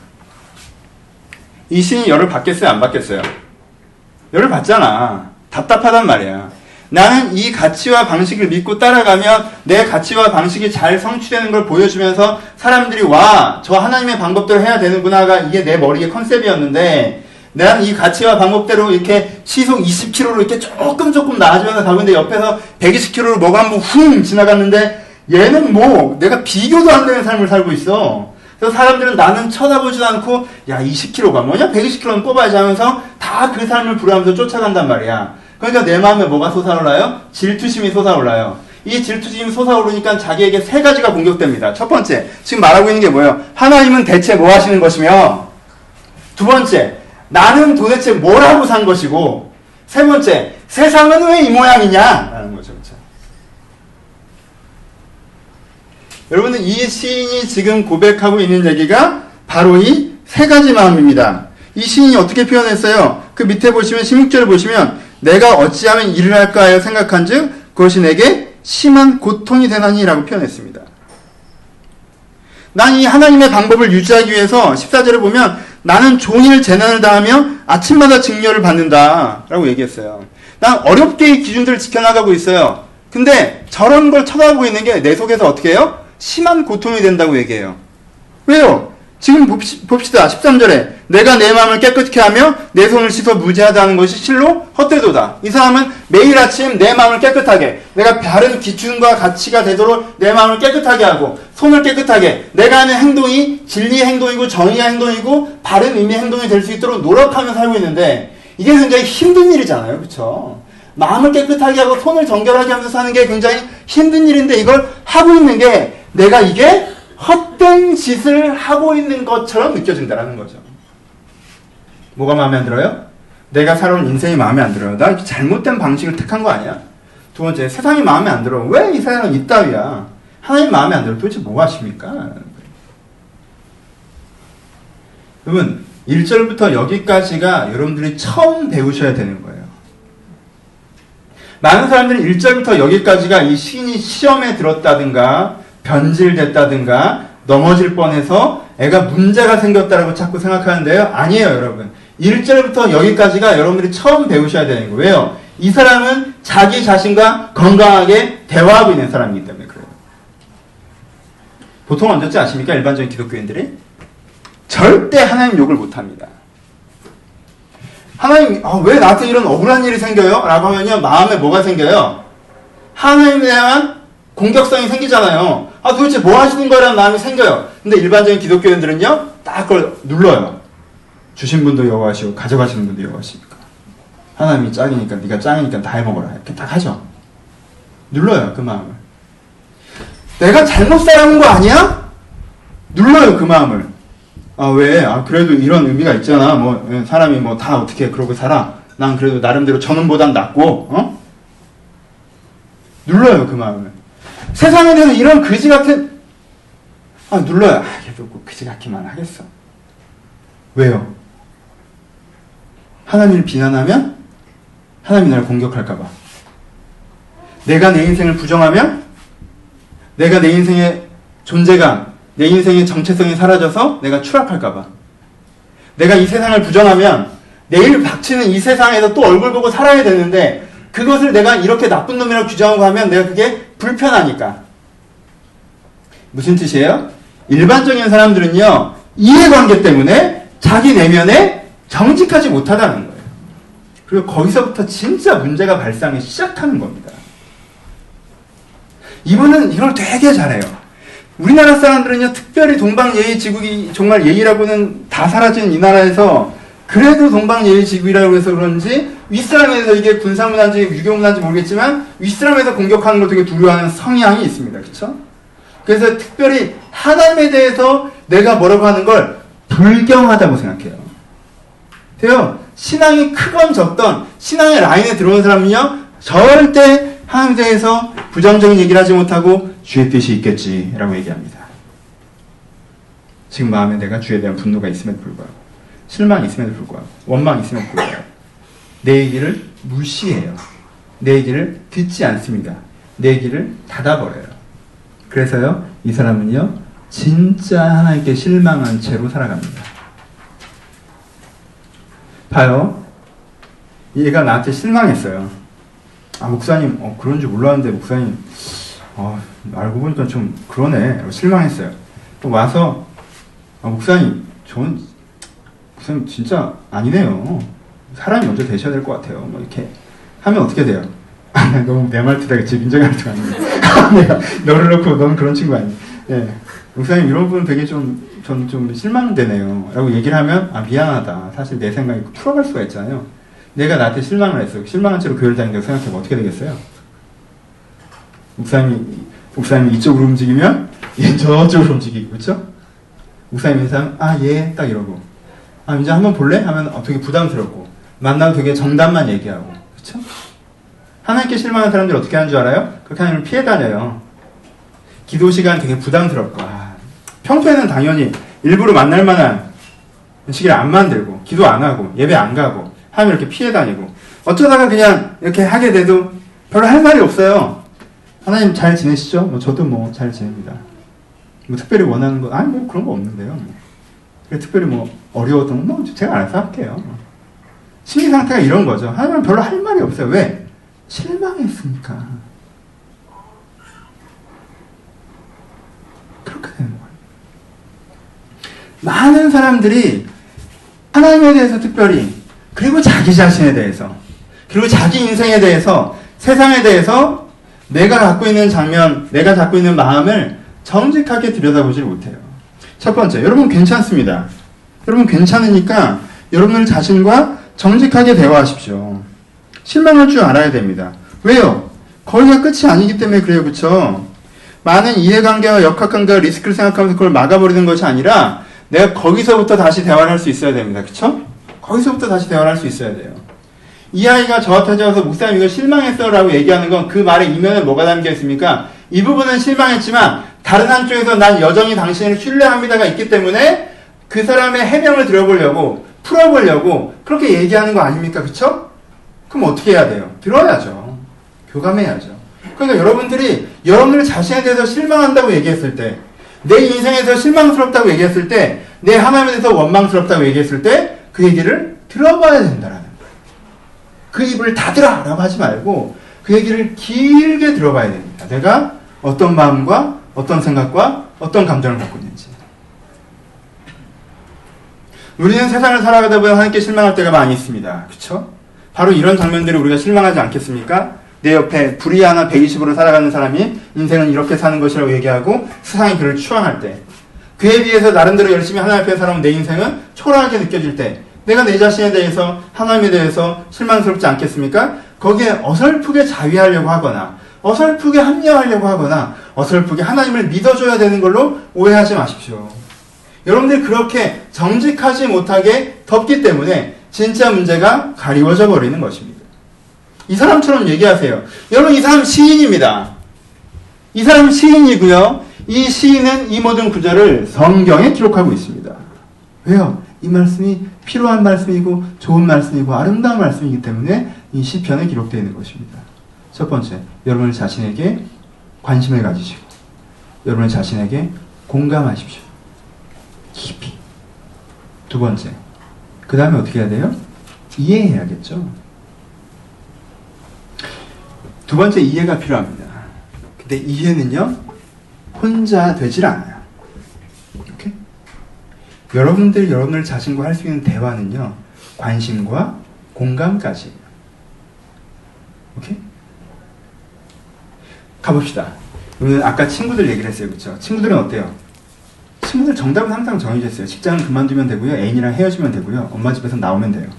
이 시인이 열을 받겠어요? 안 받겠어요? 열을 받잖아. 답답하단 말이야. 나는 이 가치와 방식을 믿고 따라가면 내 가치와 방식이 잘 성취되는 걸 보여주면서 사람들이 와, 저 하나님의 방법대로 해야 되는구나가 이게 내 머리의 컨셉이었는데 나는 이 가치와 방법대로 이렇게 시속 20km로 이렇게 조금 나아지면서 가고 있는데 옆에서 120km로 뭐가 한번 훅 지나갔는데 얘는 뭐 내가 비교도 안 되는 삶을 살고 있어. 그래서 사람들은 나는 쳐다보지도 않고 야 20km가 뭐냐 120km는 뽑아야지 하면서 다 그 삶을 부려하면서 쫓아간단 말이야. 그러니까 내 마음에 뭐가 솟아올라요? 질투심이 솟아올라요. 이 질투심이 솟아오르니까 자기에게 세 가지가 공격됩니다. 첫 번째, 지금 말하고 있는 게 뭐예요? 하나님은 대체 뭐 하시는 것이며, 두 번째, 나는 도대체 뭘 하고 산 것이고, 세 번째, 세상은 왜 이 모양이냐? 라는 거죠. 그렇죠? 여러분은 이 시인이 지금 고백하고 있는 얘기가 바로 이 세 가지 마음입니다. 이 시인이 어떻게 표현했어요? 그 밑에 보시면 16절 보시면 내가 어찌하면 일을 할까 하여 생각한즉 그것이 내게 심한 고통이 되나니 라고 표현했습니다. 난 이 하나님의 방법을 유지하기 위해서 14절을 보면 나는 종일 재난을 당하며 아침마다 증려를 받는다 라고 얘기했어요. 난 어렵게 이 기준들을 지켜나가고 있어요. 근데 저런 걸 쳐다보고 있는 게 내 속에서 어떻게 해요? 심한 고통이 된다고 얘기해요. 왜요? 지금 봅시다. 13절에 내가 내 마음을 깨끗게 하며 내 손을 씻어 무죄하다 하는 것이 실로 헛되도다. 이 사람은 매일 아침 내 마음을 깨끗하게, 내가 바른 기준과 가치가 되도록 내 마음을 깨끗하게 하고 손을 깨끗하게, 내가 하는 행동이 진리의 행동이고 정의의 행동이고 바른 의미의 행동이 될 수 있도록 노력하며 살고 있는데 이게 굉장히 힘든 일이잖아요. 그렇죠? 마음을 깨끗하게 하고 손을 정결하게 하면서 사는 게 굉장히 힘든 일인데 이걸 하고 있는 게 내가 이게 헛된 짓을 하고 있는 것처럼 느껴진다는 거죠. 뭐가 마음에 안 들어요? 내가 살아온 인생이 마음에 안 들어요. 나 잘못된 방식을 택한 거 아니야? 두 번째, 세상이 마음에 안 들어. 왜 이 세상은 이따위야? 하나님 마음에 안 들어. 도대체 뭐 하십니까? 여러분, 1절부터 여기까지가 여러분들이 처음 배우셔야 되는 거예요. 많은 사람들은 1절부터 여기까지가 이 시인이 시험에 들었다든가 변질됐다든가 넘어질 뻔해서 애가 문제가 생겼다라고 자꾸 생각하는데요. 아니에요, 여러분. 1절부터 여기까지가 여러분들이 처음 배우셔야 되는 거예요. 왜요? 이 사람은 자기 자신과 건강하게 대화하고 있는 사람이기 때문에 그래요. 보통 언제쯤 아십니까? 일반적인 기독교인들이? 절대 하나님 욕을 못합니다. 하나님, 왜 나한테 이런 억울한 일이 생겨요? 라고 하면요, 마음에 뭐가 생겨요? 하나님에 대한 공격성이 생기잖아요. 도대체 뭐 하시는 거라는 마음이 생겨요. 근데 일반적인 기독교인들은요, 딱 그걸 눌러요. 주신 분도 여호와시고 가져가시는 분도 여호와시니까. 하나님이 짝이니까 네가 짱이니까 다 해먹어라. 이렇게 딱 하죠. 눌러요, 그 마음을. 내가 잘못 살아온 거 아니야? 눌러요, 그 마음을. 왜? 그래도 이런 의미가 있잖아. 사람이 다 어떻게 그러고 살아. 난 그래도 나름대로 저놈보단 낫고, 눌러요, 그 마음을. 세상에 대해서 이런 그지 같은, 눌러요. 얘도 꼭 그지 같기만 하겠어. 왜요? 하나님을 비난하면 하나님이 나를 공격할까봐. 내가 내 인생을 부정하면 내가 내 인생의 존재감, 내 인생의 정체성이 사라져서 내가 추락할까봐. 내가 이 세상을 부정하면 내일 닥치는 이 세상에서 또 얼굴 보고 살아야 되는데 그것을 내가 이렇게 나쁜 놈이라고 규정하고 하면 내가 그게 불편하니까. 무슨 뜻이에요? 일반적인 사람들은요, 이해관계 때문에 자기 내면에 정직하지 못하다는 거예요. 그리고 거기서부터 진짜 문제가 발생하기 시작하는 겁니다. 이분은 이걸 되게 잘해요. 우리나라 사람들은요, 특별히 동방예의지국이 정말 예의라고는 다 사라진 이 나라에서 그래도 동방예의지국이라고 해서 그런지 윗사람에서 이게 군사문화인지 유교문화인지 모르겠지만 윗사람에서 공격하는 걸 되게 두려워하는 성향이 있습니다. 그렇죠? 그래서 특별히 하나님에 대해서 내가 뭐라고 하는 걸 불경하다고 생각해요. 그래요. 신앙이 크건 적던 신앙의 라인에 들어온 사람은요, 절대 하나님에 대해서 부정적인 얘기를 하지 못하고 주의 뜻이 있겠지라고 얘기합니다. 지금 마음에 내가 주에 대한 분노가 있음에도 불구하고, 실망이 있음에도 불구하고, 원망이 있음에도 불구하고 내 얘기를 무시해요. 내 얘기를 듣지 않습니다. 내 얘기를 닫아버려요. 그래서요, 이 사람은요, 진짜 하나님께 실망한 채로 살아갑니다. 봐요. 얘가 나한테 실망했어요. 목사님, 그런 줄 몰랐는데, 목사님, 알고 보니까 좀 그러네. 실망했어요. 또 와서, 목사님, 목사님 진짜 아니네요. 사람이 먼저 되셔야 될 것 같아요. 이렇게 하면 어떻게 돼요? 너무 내 말투다. 제 민정이 말투가 아니에요. 내가 너를 놓고 넌 그런 친구 아니에요. 네. 목사님, 이런 분은 되게 저는 좀 실망되네요. 라고 얘기를 하면, 미안하다. 사실 내 생각이 풀어갈 수가 있잖아요. 내가 나한테 실망을 했어요. 실망한 채로 교회를 다닌다고 생각해보면 어떻게 되겠어요? 목사님이 이쪽으로 움직이면, 얘 저쪽으로 움직이고, 그쵸? 목사님 인상, 예, 딱 이러고. 이제 한번 볼래? 하면 되게 부담스럽고. 만나도 되게 정답만 얘기하고. 그쵸? 하나님께 실망한 사람들이 어떻게 하는 줄 알아요? 그렇게 하나님을 피해 다녀요. 기도 시간 되게 부담스럽고. 평소에는 당연히 일부러 만날 만한 시기를 안 만들고, 기도 안 하고, 예배 안 가고, 하나님 이렇게 피해 다니고 어쩌다가 그냥 이렇게 하게 돼도 별로 할 말이 없어요. 하나님 잘 지내시죠? 뭐 저도 뭐 잘 지냅니다. 뭐 특별히 원하는 거 아니 뭐 그런 거 없는데요. 뭐. 특별히 뭐 어려웠던 뭐 제가 알아서 할게요. 심리 상태가 이런 거죠. 하나님은 별로 할 말이 없어요. 왜? 실망했으니까. 그렇게 되는 거예요. 많은 사람들이 하나님에 대해서 특별히 그리고 자기 자신에 대해서 그리고 자기 인생에 대해서 세상에 대해서 내가 갖고 있는 장면, 내가 갖고 있는 마음을 정직하게 들여다보질 못해요. 첫 번째, 여러분 괜찮습니다. 여러분 괜찮으니까 여러분 자신과 정직하게 대화하십시오. 실망할 줄 알아야 됩니다. 왜요? 거기가 끝이 아니기 때문에 그래요. 그쵸? 많은 이해관계와 역학관계와 리스크를 생각하면서 그걸 막아버리는 것이 아니라 내가 거기서부터 다시 대화를 할 수 있어야 됩니다. 그쵸? 거기서부터 다시 대화를 할 수 있어야 돼요. 이 아이가 저한테 찾아와서 목사님 이거 실망했어 라고 얘기하는 건 그 말의 이면에 뭐가 담겨 있습니까? 이 부분은 실망했지만 다른 한쪽에서 난 여전히 당신을 신뢰합니다가 있기 때문에 그 사람의 해명을 들어보려고 풀어보려고 그렇게 얘기하는 거 아닙니까? 그쵸? 그럼 어떻게 해야 돼요? 들어야죠. 교감해야죠. 그러니까 여러분들이 여러분들 자신에 대해서 실망한다고 얘기했을 때, 내 인생에서 실망스럽다고 얘기했을 때, 내 하나님에 대해서 원망스럽다고 얘기했을 때 그 얘기를 들어봐야 된다라는 거예요. 그 입을 닫으라라고 하지 말고 그 얘기를 길게 들어봐야 됩니다. 내가 어떤 마음과 어떤 생각과 어떤 감정을 갖고 있는지. 우리는 세상을 살아가다 보면 하나님께 실망할 때가 많이 있습니다. 그렇죠? 바로 이런 장면들을 우리가 실망하지 않겠습니까? 내 옆에 불의하나 120으로 살아가는 사람이 인생은 이렇게 사는 것이라고 얘기하고 세상이 그를 추앙할 때, 그에 비해서 나름대로 열심히 하나님 앞에 살아온 내 인생은 초라하게 느껴질 때, 내가 내 자신에 대해서 하나님에 대해서 실망스럽지 않겠습니까? 거기에 어설프게 자위하려고 하거나 어설프게 합리화하려고 하거나 어설프게 하나님을 믿어줘야 되는 걸로 오해하지 마십시오. 여러분들이 그렇게 정직하지 못하게 덮기 때문에 진짜 문제가 가리워져 버리는 것입니다. 이 사람처럼 얘기하세요. 여러분 이 사람 시인입니다. 이 사람 시인이고요. 이 시인은 이 모든 구절을 성경에 기록하고 있습니다. 왜요? 이 말씀이 필요한 말씀이고 좋은 말씀이고 아름다운 말씀이기 때문에 이 시편에 기록되어 있는 것입니다. 첫 번째, 여러분 자신에게 관심을 가지시고 여러분 자신에게 공감하십시오. 깊이. 두 번째, 그 다음에 어떻게 해야 돼요? 이해해야겠죠. 두 번째, 이해가 필요합니다. 근데 이해는요, 혼자 되질 않아요. 오케이? 여러분들 자신과 할 수 있는 대화는요, 관심과 공감까지. 오케이? 가봅시다. 오늘 아까 친구들 얘기를 했어요. 그쵸? 친구들은 어때요? 친구들 정답은 항상 정해져 있어요. 직장을 그만두면 되고요. 애인이랑 헤어지면 되고요. 엄마 집에서 나오면 돼요.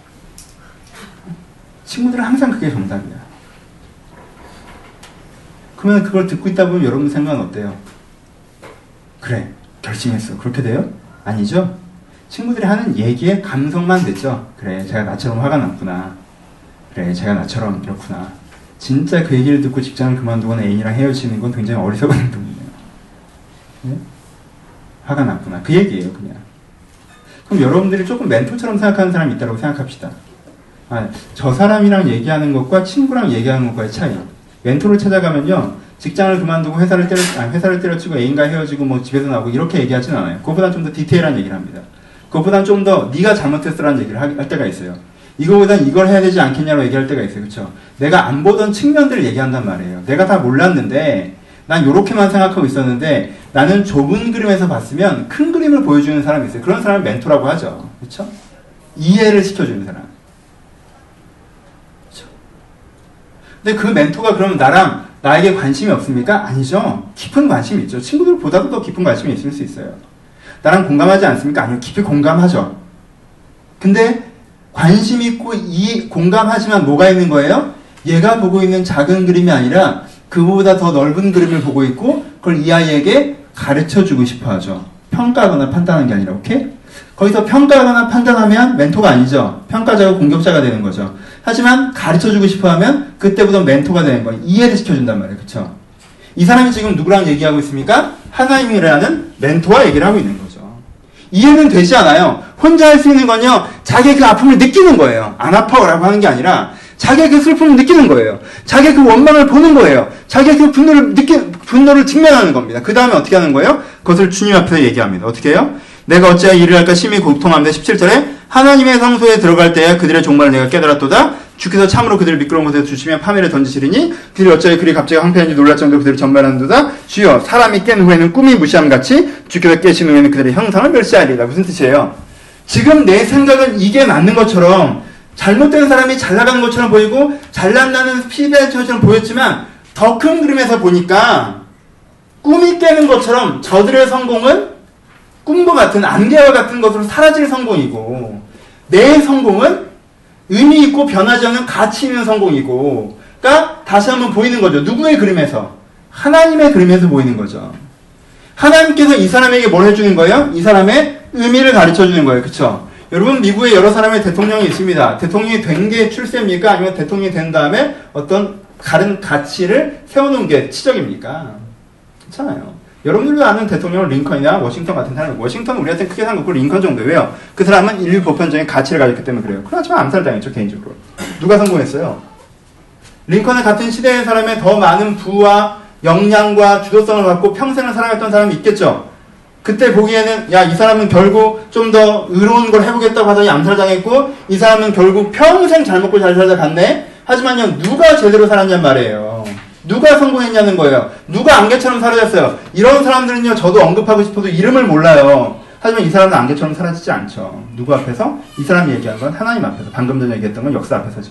친구들은 항상 그게 정답이야. 그러면 그걸 듣고 있다 보면 여러분 생각은 어때요? 그래, 결심했어. 그렇게 돼요? 아니죠? 친구들이 하는 얘기에 감성만 됐죠? 그래, 제가 나처럼 화가 났구나. 그래, 제가 나처럼 이렇구나. 진짜 그 얘기를 듣고 직장을 그만두거나 애인이랑 헤어지는 건 굉장히 어리석은 행동이에요. 네? 화가 났구나. 그 얘기예요, 그냥. 그럼 여러분들이 조금 멘토처럼 생각하는 사람이 있다고 생각합시다. 아, 저 사람이랑 얘기하는 것과 친구랑 얘기하는 것과의 차이. 멘토를 찾아가면요, 직장을 그만두고 회사를 때려치고 애인과 헤어지고 뭐 집에서 나오고 이렇게 얘기하진 않아요. 그거보다 좀 더 디테일한 얘기를 합니다. 그거보다 좀 더 네가 잘못했어라는 얘기를 할 때가 있어요. 이거보단 이걸 해야 되지 않겠냐고 얘기할 때가 있어요. 그렇죠? 내가 안 보던 측면들을 얘기한단 말이에요. 내가 다 몰랐는데 난 요렇게만 생각하고 있었는데 나는 좁은 그림에서 봤으면 큰 그림을 보여주는 사람이 있어요. 그런 사람을 멘토라고 하죠. 그렇죠? 이해를 시켜주는 사람. 그렇죠? 근데 그 멘토가 그러면 나에게 관심이 없습니까? 아니죠. 깊은 관심이 있죠. 친구들보다도 더 깊은 관심이 있을 수 있어요. 나랑 공감하지 않습니까? 아니요. 깊이 공감하죠. 근데 관심 있고 공감하지만 뭐가 있는 거예요? 얘가 보고 있는 작은 그림이 아니라 그보다 더 넓은 그림을 보고 있고 그걸 이 아이에게 가르쳐주고 싶어 하죠. 평가하거나 판단하는 게 아니라, 오케이? 거기서 평가하거나 판단하면 멘토가 아니죠. 평가자고 공격자가 되는 거죠. 하지만 가르쳐주고 싶어 하면 그때부터 멘토가 되는 거예요. 이해를 시켜준단 말이에요. 그쵸? 이 사람이 지금 누구랑 얘기하고 있습니까? 하나님이라는 멘토와 얘기를 하고 있는 거죠. 이해는 되지 않아요. 혼자 할 수 있는 건요, 자기의 그 아픔을 느끼는 거예요. 안 아파라고 하는 게 아니라, 자기의 그 슬픔을 느끼는 거예요. 자기의 그 원망을 보는 거예요. 자기의 그 분노를 직면하는 겁니다. 그 다음에 어떻게 하는 거예요? 그것을 주님 앞에서 얘기합니다. 어떻게 해요? 내가 어찌하여 이를 할까 심히 고통합니다. 17절에 하나님의 성소에 들어갈 때에 그들의 종말을 내가 깨달았도다. 주께서 참으로 그들을 미끄러운 곳에 주시며 파멸에 던지시리니 그들이 어찌하여 그리 갑자기 황폐한지 놀랄 정도로 그들을 전멸하는도다. 주여 사람이 깬 후에는 꿈이 무시함같이 주께서 깨신 후에는 그들의 형상을 멸시하리라. 무슨 뜻이에요? 지금 내 생각은 이게 맞는 것처럼 잘못된 사람이 잘 나가는 것처럼 보이고 잘난다는 피드백처럼 보였지만 더 큰 그림에서 보니까 꿈이 깨는 것처럼 저들의 성공은 꿈과 같은 안개와 같은 것으로 사라질 성공이고 내 성공은 의미 있고 변하지 않는 가치 있는 성공이고 그러니까 다시 한번 보이는 거죠. 누구의 그림에서? 하나님의 그림에서 보이는 거죠. 하나님께서 이 사람에게 뭘 해주는 거예요? 이 사람의 의미를 가르쳐주는 거예요. 그쵸? 여러분 미국에 여러 사람의 대통령이 있습니다. 대통령이 된 게 출세입니까? 아니면 대통령이 된 다음에 어떤 다른 가치를 세워놓은 게 치적입니까? 그렇잖아요. 여러분들도 아는 대통령은 링컨이나 워싱턴 같은 사람, 워싱턴은 우리한테 크게 상관없고 링컨 정도. 왜요? 그 사람은 인류 보편적인 가치를 가졌기 때문에 그래요. 그렇지만 암살당했죠, 개인적으로. 누가 성공했어요? 링컨은 같은 시대의 사람의 더 많은 부와 역량과 주도성을 갖고 평생을 살아갔던 사람이 있겠죠? 그때 보기에는, 야, 이 사람은 결국 좀 더 의로운 걸 해보겠다고 하더니 암살당했고, 이 사람은 결국 평생 잘 먹고 잘 살다 갔네? 하지만요, 누가 제대로 살았냔 말이에요. 누가 성공했냐는 거예요. 누가 안개처럼 사라졌어요. 이런 사람들은요, 저도 언급하고 싶어도 이름을 몰라요. 하지만 이 사람은 안개처럼 사라지지 않죠. 누구 앞에서? 이 사람이 얘기한 건 하나님 앞에서. 방금 전에 얘기했던 건 역사 앞에서죠.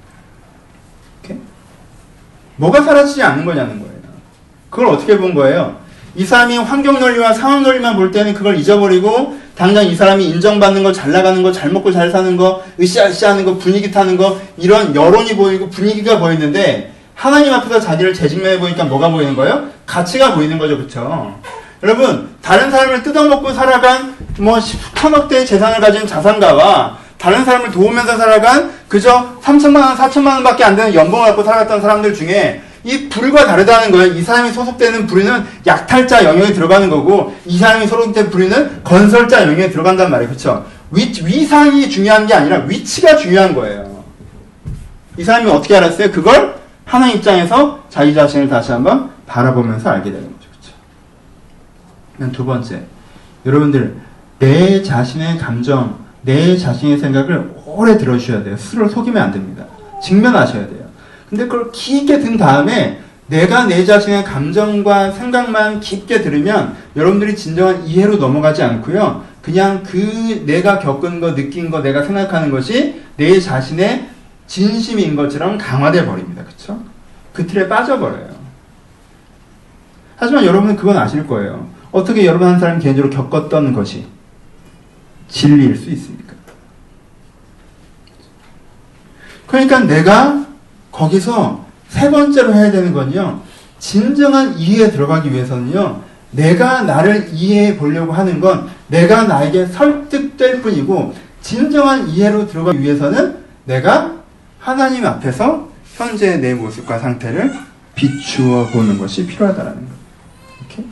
오케이? 뭐가 사라지지 않는 거냐는 거예요. 그걸 어떻게 본 거예요? 이 사람이 환경 논리와 상황 논리만 볼 때는 그걸 잊어버리고 당장 이 사람이 인정받는 거, 잘 나가는 거, 잘 먹고 잘 사는 거, 으쌰으쌰 하는 거, 분위기 타는 거 이런 여론이 보이고 분위기가 보이는데 하나님 앞에서 자기를 재직면해 보니까 뭐가 보이는 거예요? 가치가 보이는 거죠. 그쵸? 여러분 다른 사람을 뜯어먹고 살아간 뭐 10천억대의 재산을 가진 자산가와 다른 사람을 도우면서 살아간 그저 3천만 원, 4천만 원밖에 안 되는 연봉을 갖고 살아갔던 사람들 중에 이 부류가 다르다는 거예요. 이 사람이 소속되는 부류는 약탈자 영역에 들어가는 거고 이 사람이 소속된 부류는 건설자 영역에 들어간단 말이에요. 그렇죠? 위상이 중요한 게 아니라 위치가 중요한 거예요. 이 사람이 어떻게 알았어요? 그걸 하나님 입장에서 자기 자신을 다시 한번 바라보면서 알게 되는 거죠. 그렇죠? 두 번째, 여러분들 내 자신의 감정, 내 자신의 생각을 오래 들어주셔야 돼요. 스스로 속이면 안 됩니다. 직면하셔야 돼요. 근데 그걸 깊게 든 다음에 내가 내 자신의 감정과 생각만 깊게 들으면 여러분들이 진정한 이해로 넘어가지 않고요. 그냥 그 내가 겪은 거, 느낀 거, 내가 생각하는 것이 내 자신의 진심인 것처럼 강화돼 버립니다. 그쵸? 그 틀에 빠져버려요. 하지만 여러분은 그건 아실 거예요. 어떻게 여러분 한 사람이 개인적으로 겪었던 것이 진리일 수 있습니까? 그러니까 내가 거기서 세 번째로 해야 되는 건요. 진정한 이해에 들어가기 위해서는요. 내가 나를 이해해 보려고 하는 건 내가 나에게 설득될 뿐이고 진정한 이해로 들어가기 위해서는 내가 하나님 앞에서 현재의 내 모습과 상태를 비추어 보는 것이 필요하다라는 거예요. 이렇게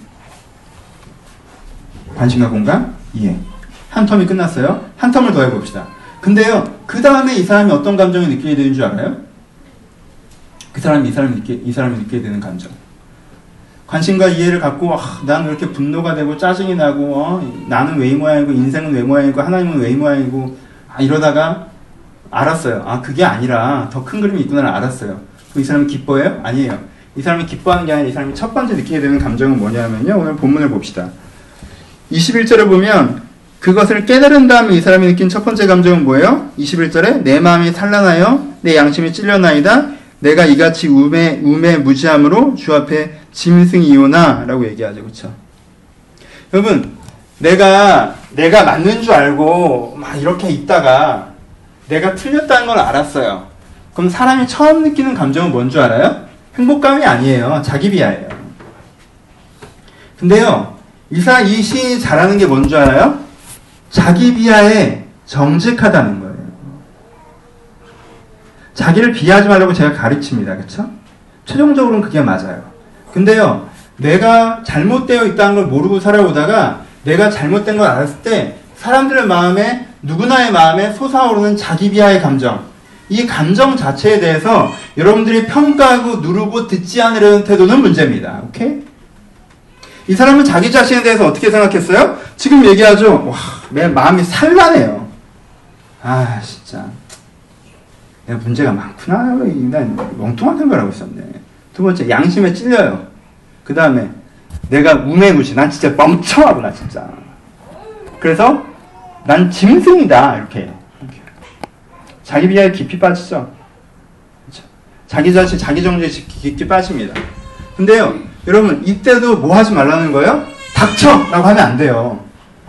관심과 공감, 이해. 한 텀이 끝났어요. 한 텀을 더 해봅시다. 근데요, 그 다음에 이 사람이 어떤 감정을 느끼게 되는 줄 알아요? 이 사람이 느끼게 되는 감정. 관심과 이해를 갖고, 난 왜 이렇게 분노가 되고, 짜증이 나고, 나는 왜 이 모양이고, 인생은 왜 모양이고, 하나님은 왜 이 모양이고, 이러다가, 알았어요. 그게 아니라, 더 큰 그림이 있구나를 알았어요. 그럼 이 사람이 기뻐해요? 아니에요. 이 사람이 기뻐하는 게 아니라, 이 사람이 첫 번째 느끼게 되는 감정은 뭐냐면요. 오늘 본문을 봅시다. 21절에 보면, 그것을 깨달은 다음에 이 사람이 느낀 첫 번째 감정은 뭐예요? 21절에, 내 마음이 산란하여, 내 양심이 찔려나이다. 내가 이같이 우매무지함으로 주 앞에 짐승이오나 라고 얘기하죠. 그쵸? 여러분 내가 맞는 줄 알고 막 이렇게 있다가 내가 틀렸다는 걸 알았어요. 그럼 사람이 처음 느끼는 감정은 뭔 줄 알아요? 행복감이 아니에요. 자기 비하예요. 근데요 이 시인이 잘하는 게 뭔 줄 알아요? 자기 비하에 정직하다는 거예요. 자기를 비하하지 말라고 제가 가르칩니다. 그쵸? 최종적으로는 그게 맞아요. 근데요, 내가 잘못되어 있다는 걸 모르고 살아오다가 내가 잘못된 걸 알았을 때 사람들의 마음에, 누구나의 마음에 솟아오르는 자기 비하의 감정, 이 감정 자체에 대해서 여러분들이 평가하고 누르고 듣지 않으려는 태도는 문제입니다. 오케이? 이 사람은 자기 자신에 대해서 어떻게 생각했어요? 지금 얘기하죠. 와, 내 마음이 산란해요. 아, 진짜. 내가 문제가 많구나. 난 멍뚱한 생각을 하고 있었네. 두 번째, 양심에 찔려요. 그 다음에, 내가 우매무시. 난 진짜 멍청하구나, 진짜. 그래서, 난 짐승이다. 이렇게. 자기 비하에 깊이 빠지죠. 그렇죠? 자기 자신, 자기 정죄에 깊이 빠집니다. 근데요, 여러분, 이때도 뭐 하지 말라는 거예요? 닥쳐! 라고 하면 안 돼요.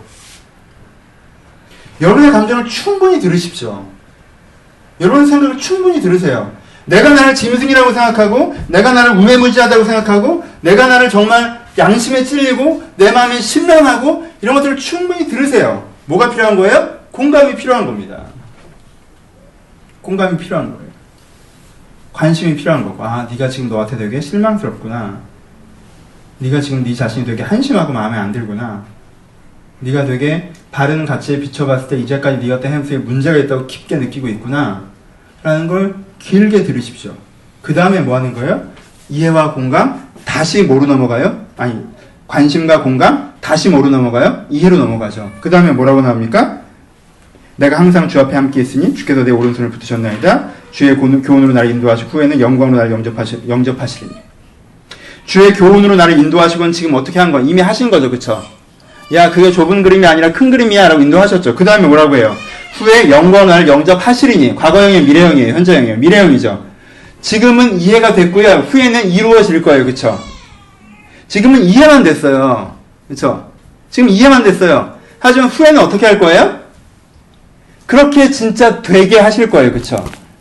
여러분의 감정을 충분히 들으십시오. 여러분의 생각을 충분히 들으세요. 내가 나를 짐승이라고 생각하고, 내가 나를 우매무지하다고 생각하고, 내가 나를 정말 양심에 찔리고, 내 마음에 심란하고, 이런 것들을 충분히 들으세요. 뭐가 필요한 거예요? 공감이 필요한 겁니다. 공감이 필요한 거예요. 관심이 필요한 거고, 아, 네가 지금 너한테 되게 실망스럽구나. 네가 지금 네 자신이 되게 한심하고 마음에 안 들구나. 네가 되게 바른 가치에 비춰봤을 때 이제까지 네가 어떤 행동에 문제가 있다고 깊게 느끼고 있구나 라는 걸 길게 들으십시오. 그 다음에 뭐 하는 거예요? 이해와 공감, 다시 뭐로 넘어가요? 아니, 관심과 공감, 다시 뭐로 넘어가요? 이해로 넘어가죠. 그 다음에 뭐라고 나옵니까? 내가 항상 주 앞에 함께 있으니 주께서 내 오른손을 붙드셨나이다. 주의 교훈으로 나를 인도하시고 후에는 영광으로 나를 영접하시리니. 주의 교훈으로 나를 인도하시고는 지금 어떻게 한 거야? 이미 하신 거죠. 그쵸? 야, 그게 좁은 그림이 아니라 큰 그림이야 라고 인도하셨죠. 그 다음에 뭐라고 해요? 후에 영광으로 나를 영접하시리니. 과거형이에요? 미래형이에요? 현재형이에요? 미래형이죠. 지금은 이해가 됐고요. 후에는 이루어질 거예요. 그쵸? 지금은 이해만 됐어요. 그쵸? 지금 이해만 됐어요. 하지만 후에는 어떻게 할 거예요? 그렇게 진짜 되게 하실 거예요. 그쵸?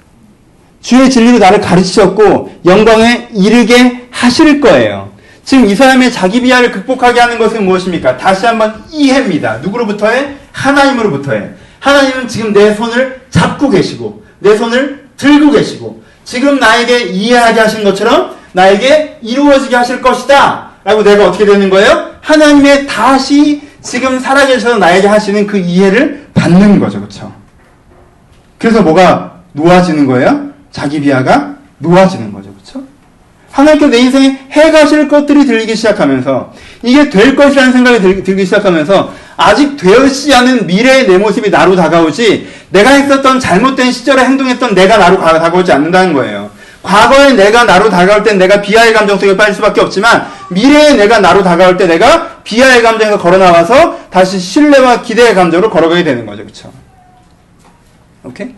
주의 진리로 나를 가르치셨고 영광에 이르게 하실 거예요. 지금 이 사람의 자기 비하를 극복하게 하는 것은 무엇입니까? 다시 한번 이해입니다. 누구로부터해? 하나님으로부터해. 하나님은 지금 내 손을 잡고 계시고 내 손을 들고 계시고 지금 나에게 이해하게 하신 것처럼 나에게 이루어지게 하실 것이다 라고 내가 어떻게 되는 거예요? 하나님의 다시 지금 살아계셔서 나에게 하시는 그 이해를 받는 거죠. 그렇죠? 그래서 뭐가 놓아지는 거예요? 자기 비하가 놓아지는 거죠. 그렇죠? 하나님께서 내 인생에 해가실 것들이 들리기 시작하면서 이게 될 것이라는 생각이 들기 시작하면서 아직 되었지 않은 미래의 내 모습이 나로 다가오지 내가 했었던 잘못된 시절에 행동했던 내가 나로 다가오지 않는다는 거예요. 과거의 내가 나로 다가올 땐 내가 비하의 감정 속에 빠질 수밖에 없지만 미래의 내가 나로 다가올 때 내가 비하의 감정에서 걸어나와서 다시 신뢰와 기대의 감정으로 걸어가게 되는 거죠. 그렇죠? 오케이?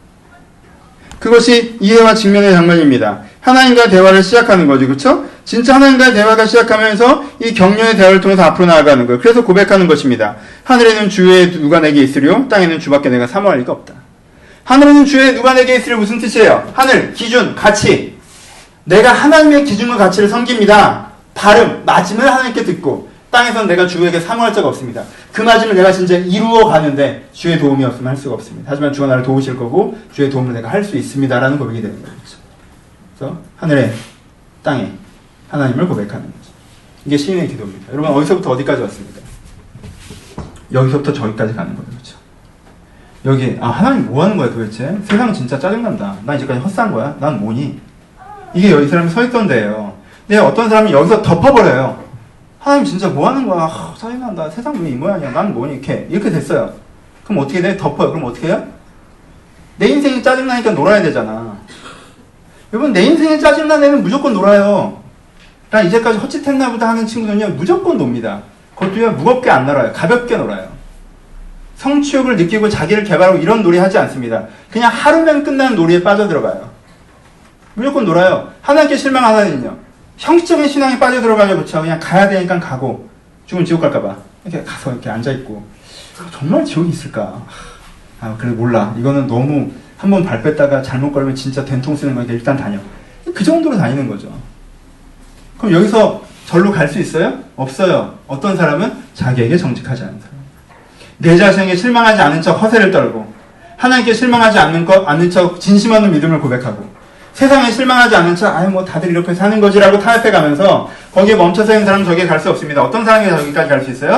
그것이 이해와 직면의 장면입니다. 하나님과 대화를 시작하는 거죠. 그렇죠? 진짜 하나님과의 대화가 시작하면서 이 격려의 대화를 통해서 앞으로 나아가는 거예요. 그래서 고백하는 것입니다. 하늘에는 주의 누가 내게 있으리요? 땅에는 주밖에 내가 사모할 리가 없다. 하늘에는 주의 누가 내게 있으리요? 무슨 뜻이에요? 하늘, 기준, 가치. 내가 하나님의 기준과 가치를 섬깁니다. 발음, 맞음을 하나님께 듣고 땅에서는 내가 주에게 사모할 자가 없습니다. 그 맞음을 내가 진짜 이루어 가는데 주의 도움이 없으면 할 수가 없습니다. 하지만 주가 나를 도우실 거고 주의 도움을 내가 할 수 있습니다. 라는 고백이 되는 거죠. 그래서 하늘에, 땅에 하나님을 고백하는 거죠. 이게 시인의 기도입니다. 여러분 어디서부터 어디까지 왔습니까? 여기서부터 저기까지 가는 거예요. 그렇죠? 여기 하나님 뭐 하는 거야 도대체? 세상 진짜 짜증난다. 나 이제까지 헛산 거야? 난 뭐니? 이게 이 사람이 서 있던 데예요. 근데 어떤 사람이 여기서 덮어버려요. 하나님 진짜 뭐 하는 거야? 짜증난다. 세상 왜 이 모양이야? 난 뭐니? 이렇게 됐어요. 그럼 어떻게 돼? 덮어요. 그럼 어떻게 해요? 내 인생이 짜증나니까 놀아야 되잖아. 여러분 내 인생이 짜증난 애는 무조건 놀아요. 난 이제까지 헛짓했나 보다 하는 친구들은요 무조건 놉니다. 그것도요 무겁게 안 놀아요. 가볍게 놀아요. 성취욕을 느끼고 자기를 개발하고 이런 놀이 하지 않습니다. 그냥 하루면 끝나는 놀이에 빠져들어가요. 무조건 놀아요. 하나님께 실망하다니요. 형식적인 신앙에 빠져들어가죠. 그렇죠? 그냥 가야 되니까 가고 죽으면 지옥 갈까봐 이렇게 가서 이렇게 앉아있고 정말 지옥이 있을까? 그래 몰라. 이거는 너무 한번 발 뺐다가 잘못 걸면 진짜 된통 쓰는 거니까 일단 다녀. 그 정도로 다니는 거죠. 그럼 여기서 절로 갈 수 있어요? 없어요. 어떤 사람은 자기에게 정직하지 않은 사람. 내 자신에게 실망하지 않은 척 허세를 떨고 하나님께 실망하지 않는 척 진심 없는 믿음을 고백하고 세상에 실망하지 않은 척 뭐 다들 이렇게 사는 거지라고 타협해가면서 거기에 멈춰서 있는 사람은 저기에 갈 수 없습니다. 어떤 사람이 저기까지 갈 수 있어요?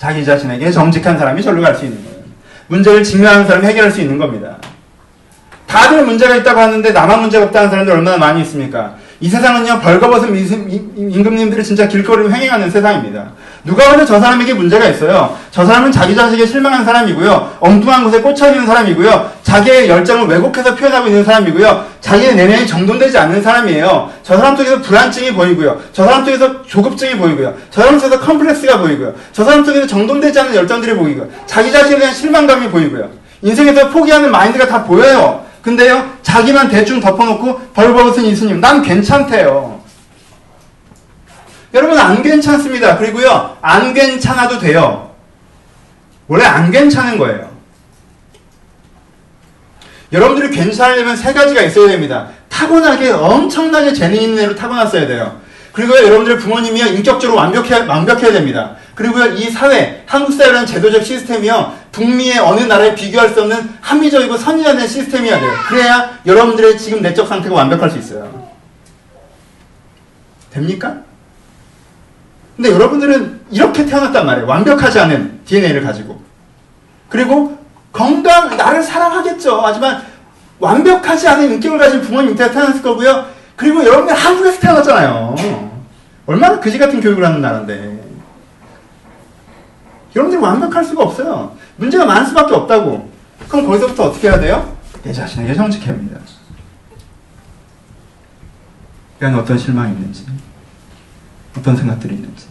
자기 자신에게 정직한 사람이 절로 갈 수 있는 거예요. 문제를 직면하는 사람이 해결할 수 있는 겁니다. 다들 문제가 있다고 하는데 나만 문제가 없다는 사람들 얼마나 많이 있습니까? 이 세상은요, 벌거벗은 임금님들이 진짜 길거리를 횡행하는 세상입니다. 누가 봐도 저 사람에게 문제가 있어요. 저 사람은 자기 자식에 실망한 사람이고요. 엉뚱한 곳에 꽂혀있는 사람이고요. 자기의 열정을 왜곡해서 표현하고 있는 사람이고요. 자기의 내면이 정돈되지 않는 사람이에요. 저 사람 속에서 불안증이 보이고요. 저 사람 속에서 조급증이 보이고요. 저 사람 속에서 컴플렉스가 보이고요. 저 사람 속에서 정돈되지 않는 열정들이 보이고요. 자기 자신에 대한 실망감이 보이고요. 인생에서 포기하는 마인드가 다 보여요. 근데요, 자기만 대충 덮어놓고 벌거벗은 예수님, 난 괜찮대요. 여러분, 안 괜찮습니다. 그리고요, 안 괜찮아도 돼요. 원래 안 괜찮은 거예요. 여러분들이 괜찮으려면 세 가지가 있어야 됩니다. 타고나게, 엄청나게 재능 있는 애로 타고났어야 돼요. 그리고요, 여러분들 부모님이요, 인격적으로 완벽해야 됩니다. 그리고요, 이 사회, 한국 사회라는 제도적 시스템이요, 북미의 어느 나라에 비교할 수 없는 합리적이고 선진화된 시스템이어야 돼요. 그래야 여러분들의 지금 내적 상태가 완벽할 수 있어요. 됩니까? 근데 여러분들은 이렇게 태어났단 말이에요. 완벽하지 않은 DNA를 가지고. 그리고 나를 사랑하겠죠. 하지만 완벽하지 않은 인격을 가진 부모님 밑에 태어났을 거고요. 그리고 여러분들 한국에서 태어났잖아요. 얼마나 그지 같은 교육을 하는 나라인데. 여러분들이 완벽할 수가 없어요. 문제가 많을 수밖에 없다고. 그럼 거기서부터 어떻게 해야 돼요? 내 자신에게 정직해야 합니다. 그간 어떤 실망이 있는지, 어떤 생각들이 있는지.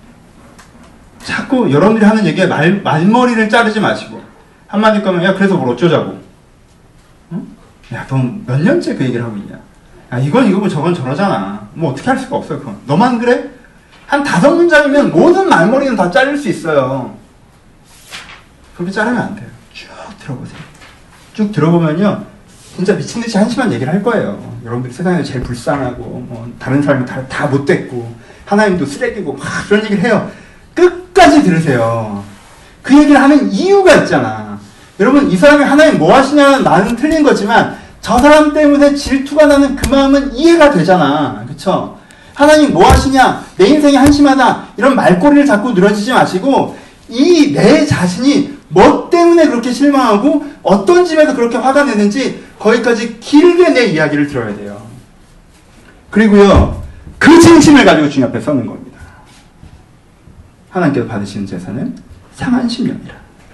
자꾸 여러분들이 하는 얘기에 말머리를 자르지 마시고, 한마디 거면, 야, 그래서 뭘 어쩌자고. 응? 야, 너 몇 년째 그 얘기를 하고 있냐. 야, 이건 이거고 저건 저러잖아. 뭐 어떻게 할 수가 없어요, 그건. 너만 그래? 한 5문장이면 모든 말머리는 다 잘릴 수 있어요. 그렇게 자르면 안 돼요. 쭉 들어보세요. 쭉 들어보면요, 진짜 미친듯이 한심한 얘기를 할 거예요. 여러분들이 세상에서 제일 불쌍하고, 뭐, 다른 사람이 다 못됐고, 하나님도 쓰레기고, 막 그런 얘기를 해요. 끝까지 들으세요. 그 얘기를 하는 이유가 있잖아. 여러분, 이 사람이 하나님 뭐 하시냐는 나는 틀린 거지만, 저 사람 때문에 질투가 나는 그 마음은 이해가 되잖아. 그쵸? 하나님 뭐 하시냐? 내 인생이 한심하다. 이런 말꼬리를 자꾸 늘어지지 마시고, 이 내 자신이 뭐 때문에 그렇게 실망하고, 어떤 집에서 그렇게 화가 내는지, 거기까지 길게 내 이야기를 들어야 돼요. 그리고요, 그 진심을 가지고 주님 앞에 서는 겁니다. 하나님께서 받으시는 제사는 상한 심령이라.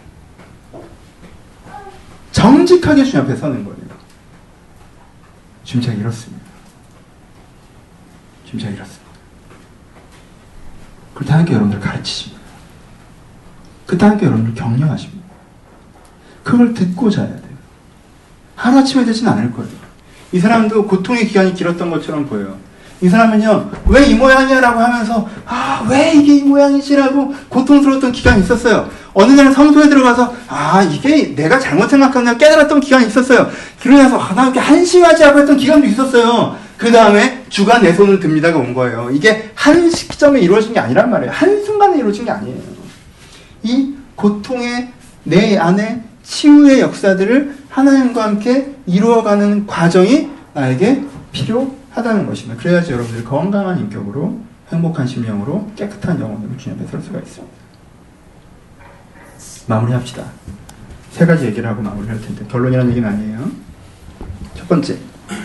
정직하게 주님 앞에 서는 거예요. 주님 제가 이렇습니다. 주님 제가 이렇습니다. 그걸 하나님께 여러분들 가르치십니다. 그때 하나님께 여러분들 격려하십니다. 그걸 듣고 자야 돼요. 하루아침에 되진 않을 거예요. 이 사람도 고통의 기간이 길었던 것처럼 보여요. 이 사람은요, 왜 이 모양이야라고 하면서, 왜 이게 이 모양이지라고 고통스러웠던 기간이 있었어요. 어느 날 성소에 들어가서, 이게 내가 잘못 생각했나 깨달았던 기간이 있었어요. 그러면서, 나 이렇게 한심하지 하고 했던 기간도 있었어요. 그 다음에 주가 내 손을 듭니다가 온 거예요. 이게 한 시점에 이루어진 게 아니란 말이에요. 한순간에 이루어진 게 아니에요. 이 고통의 내 안에 치유의 역사들을 하나님과 함께 이루어가는 과정이 나에게 필요하다는 것입니다. 그래야지 여러분들이 건강한 인격으로 행복한 심령으로 깨끗한 영혼으로 주님 앞에 설 수가 있습니다. 마무리합시다. 3가지 얘기를 하고 마무리할 텐데 결론이라는 얘기는 아니에요. 첫 번째,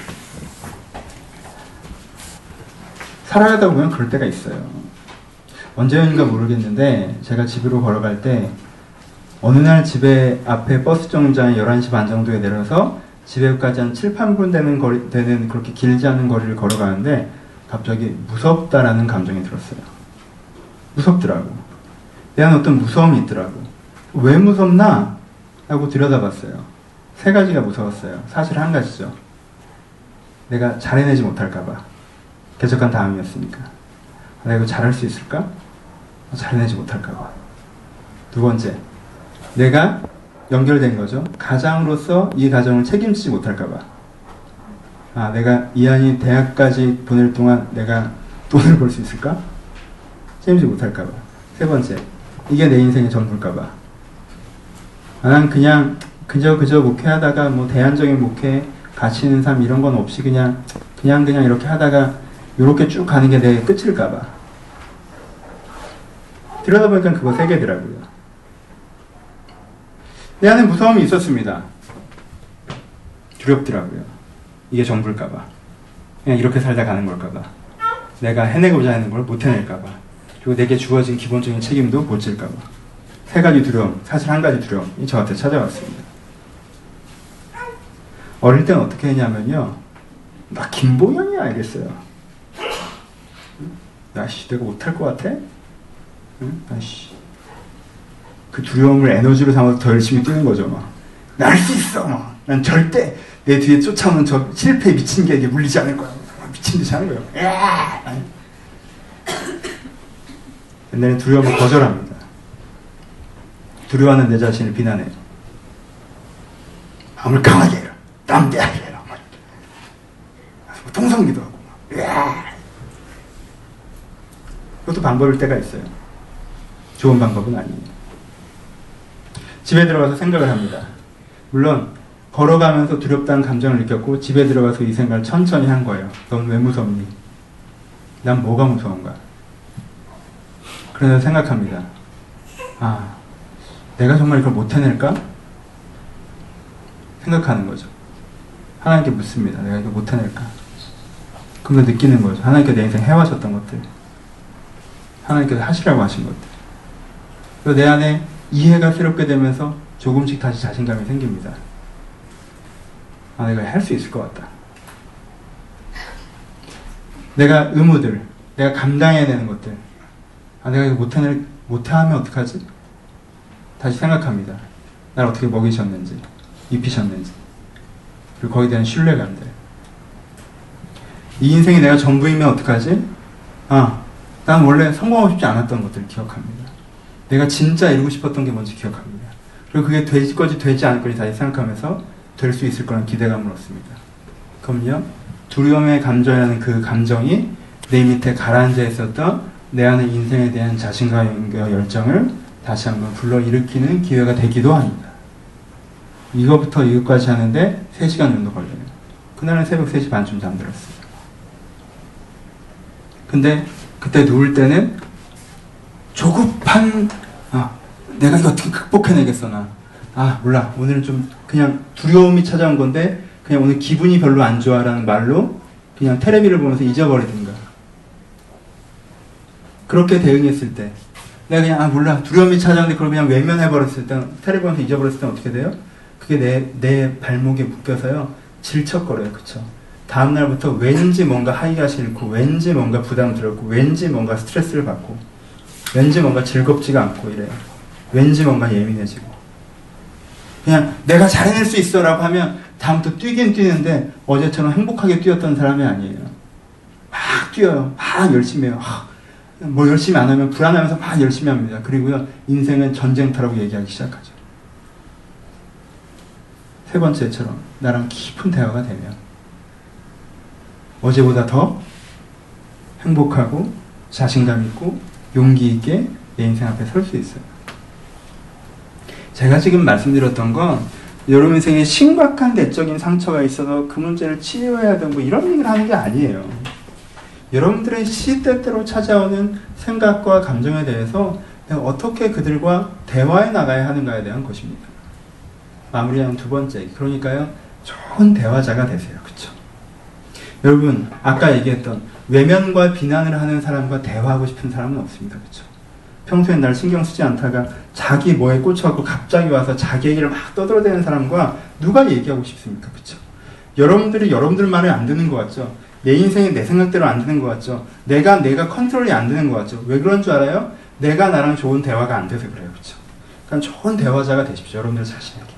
살아가다 보면 그럴 때가 있어요. 언제인가 모르겠는데 제가 집으로 걸어갈 때 어느 날 집에 앞에 버스 정류장에 11시 반 정도에 내려서 집에까지 한 7, 8분 되는 그렇게 길지 않은 거리를 걸어가는데 갑자기 무섭다라는 감정이 들었어요. 무섭더라고. 내 안에 어떤 무서움이 있더라고. 왜 무섭나? 하고 들여다봤어요. 3가지가 무서웠어요. 사실 1가지죠. 내가 잘해내지 못할까봐. 개척한 다음이었으니까. 내가 이거 잘할 수 있을까? 잘해내지 못할까봐. 2번째, 내가 연결된 거죠. 가장으로서 이 가정을 책임지지 못할까봐. 내가 이한이 대학까지 보낼 동안 내가 돈을 벌 수 있을까? 책임지지 못할까봐. 3번째, 이게 내 인생의 전부일까봐. 난 그냥 그저 목회하다가 뭐 대안적인 목회, 가치 있는 삶 이런 건 없이 그냥 이렇게 하다가 이렇게 쭉 가는 게 내 끝일까봐. 들여다보니까 그거 3개더라고요. 내 안에 무서움이 있었습니다. 두렵더라고요. 이게 전부일까봐. 그냥 이렇게 살다 가는 걸까봐. 내가 해내고자 하는 걸 못 해낼까봐. 그리고 내게 주어진 기본적인 책임도 못 질까봐. 3가지 두려움, 사실 1가지 두려움이 저한테 찾아왔습니다. 어릴 때는 어떻게 했냐면요. 나 김보영이 알겠어요. 야씨, 내가 못할 것 같아? 응? 아씨. 그 두려움을 에너지로 삼아서 더 열심히 뛰는 거죠, 막. 나 할 수 있어, 막. 난 절대 내 뒤에 쫓아오는 저 실패에 미친 개에게 물리지 않을 거야. 미친 듯이 하는 거예요. 옛날에 두려움을 거절합니다. 두려워하는 내 자신을 비난해요. 마음을 강하게 해요. 담대하게 해요. 통성기도 하고. 그것도 방법일 때가 있어요. 좋은 방법은 아니에요. 집에 들어가서 생각을 합니다. 물론 걸어가면서 두렵다는 감정을 느꼈고 집에 들어가서 이 생각을 천천히 한 거예요. 넌 왜 무섭니? 난 뭐가 무서운가? 그래서 생각합니다. 아, 내가 정말 이걸 못 해낼까? 생각하는 거죠. 하나님께 묻습니다. 내가 이거 못 해낼까? 그럼 느끼는 거죠. 하나님께서 내 인생 해와셨던 것들, 하나님께서 하시라고 하신 것들. 그래서 내 안에 이해가 새롭게 되면서 조금씩 다시 자신감이 생깁니다. 아, 내가 할 수 있을 것 같다. 내가 의무들, 내가 감당해야 되는 것들, 아, 내가 이거 못하면 어떡하지? 다시 생각합니다. 날 어떻게 먹이셨는지, 입히셨는지, 그리고 거기에 대한 신뢰감들. 이 인생이 내가 전부이면 어떡하지? 아, 난 원래 성공하고 싶지 않았던 것들을 기억합니다. 내가 진짜 이루고 싶었던 게 뭔지 기억합니다. 그리고 그게 될 건지 되지 않을 건지 다시 생각하면서 될 수 있을 거라는 기대감을 얻습니다. 그럼요, 두려움의 감정이라는 그 감정이 내 밑에 가라앉아 있었던 내 안의 인생에 대한 자신감과 열정을 다시 한번 불러일으키는 기회가 되기도 합니다. 이거부터 이것까지 하는데 3시간 정도 걸려요. 그날은 새벽 3시 반쯤 잠들었어요. 근데 그때 누울 때는 조급한, 내가 이거 어떻게 극복해내겠어, 나. 몰라. 오늘은 좀 그냥 두려움이 찾아온 건데 그냥 오늘 기분이 별로 안 좋아라는 말로 그냥 테레비를 보면서 잊어버리든가. 그렇게 대응했을 때 내가 그냥 몰라. 두려움이 찾아오는데 그걸 그냥 외면해버렸을 때, 테레비 보면서 잊어버렸을 때 어떻게 돼요? 그게 내 발목에 묶여서요. 질척거려요. 그쵸? 다음날부터 왠지 뭔가 하기가 싫고, 왠지 뭔가 부담스럽고, 왠지 뭔가 스트레스를 받고, 왠지 뭔가 즐겁지가 않고 이래요. 왠지 뭔가 예민해지고. 그냥 내가 잘해낼 수 있어 라고 하면 다음부터 뛰긴 뛰는데 어제처럼 행복하게 뛰었던 사람이 아니에요. 막 뛰어요. 막 열심히 해요. 뭐 열심히 안 하면 불안하면서 막 열심히 합니다. 그리고요, 인생은 전쟁터라고 얘기하기 시작하죠. 3번째처럼 나랑 깊은 대화가 되면 어제보다 더 행복하고 자신감 있고 용기 있게 내 인생 앞에 설 수 있어요. 제가 지금 말씀드렸던 건 여러분 인생에 심각한 내적인 상처가 있어서 그 문제를 치료해야 되고 이런 얘기를 하는 게 아니에요. 여러분들의 시때때로 찾아오는 생각과 감정에 대해서 내가 어떻게 그들과 대화해 나가야 하는가에 대한 것입니다. 마무리하는 2번째, 그러니까요, 좋은 대화자가 되세요. 그쵸? 여러분, 아까 얘기했던 외면과 비난을 하는 사람과 대화하고 싶은 사람은 없습니다. 그쵸? 평소엔 날 신경 쓰지 않다가 자기 뭐에 꽂혀갖고 갑자기 와서 자기 얘기를 막 떠들어대는 사람과 누가 얘기하고 싶습니까? 그쵸? 여러분들이 여러분들 말을 안 듣는 것 같죠? 내 인생이 내 생각대로 안 되는 것 같죠? 내가 컨트롤이 안 되는 것 같죠? 왜 그런 줄 알아요? 내가 나랑 좋은 대화가 안 돼서 그래요. 그쵸? 그러니까 좋은 대화자가 되십시오. 여러분들 자신에게.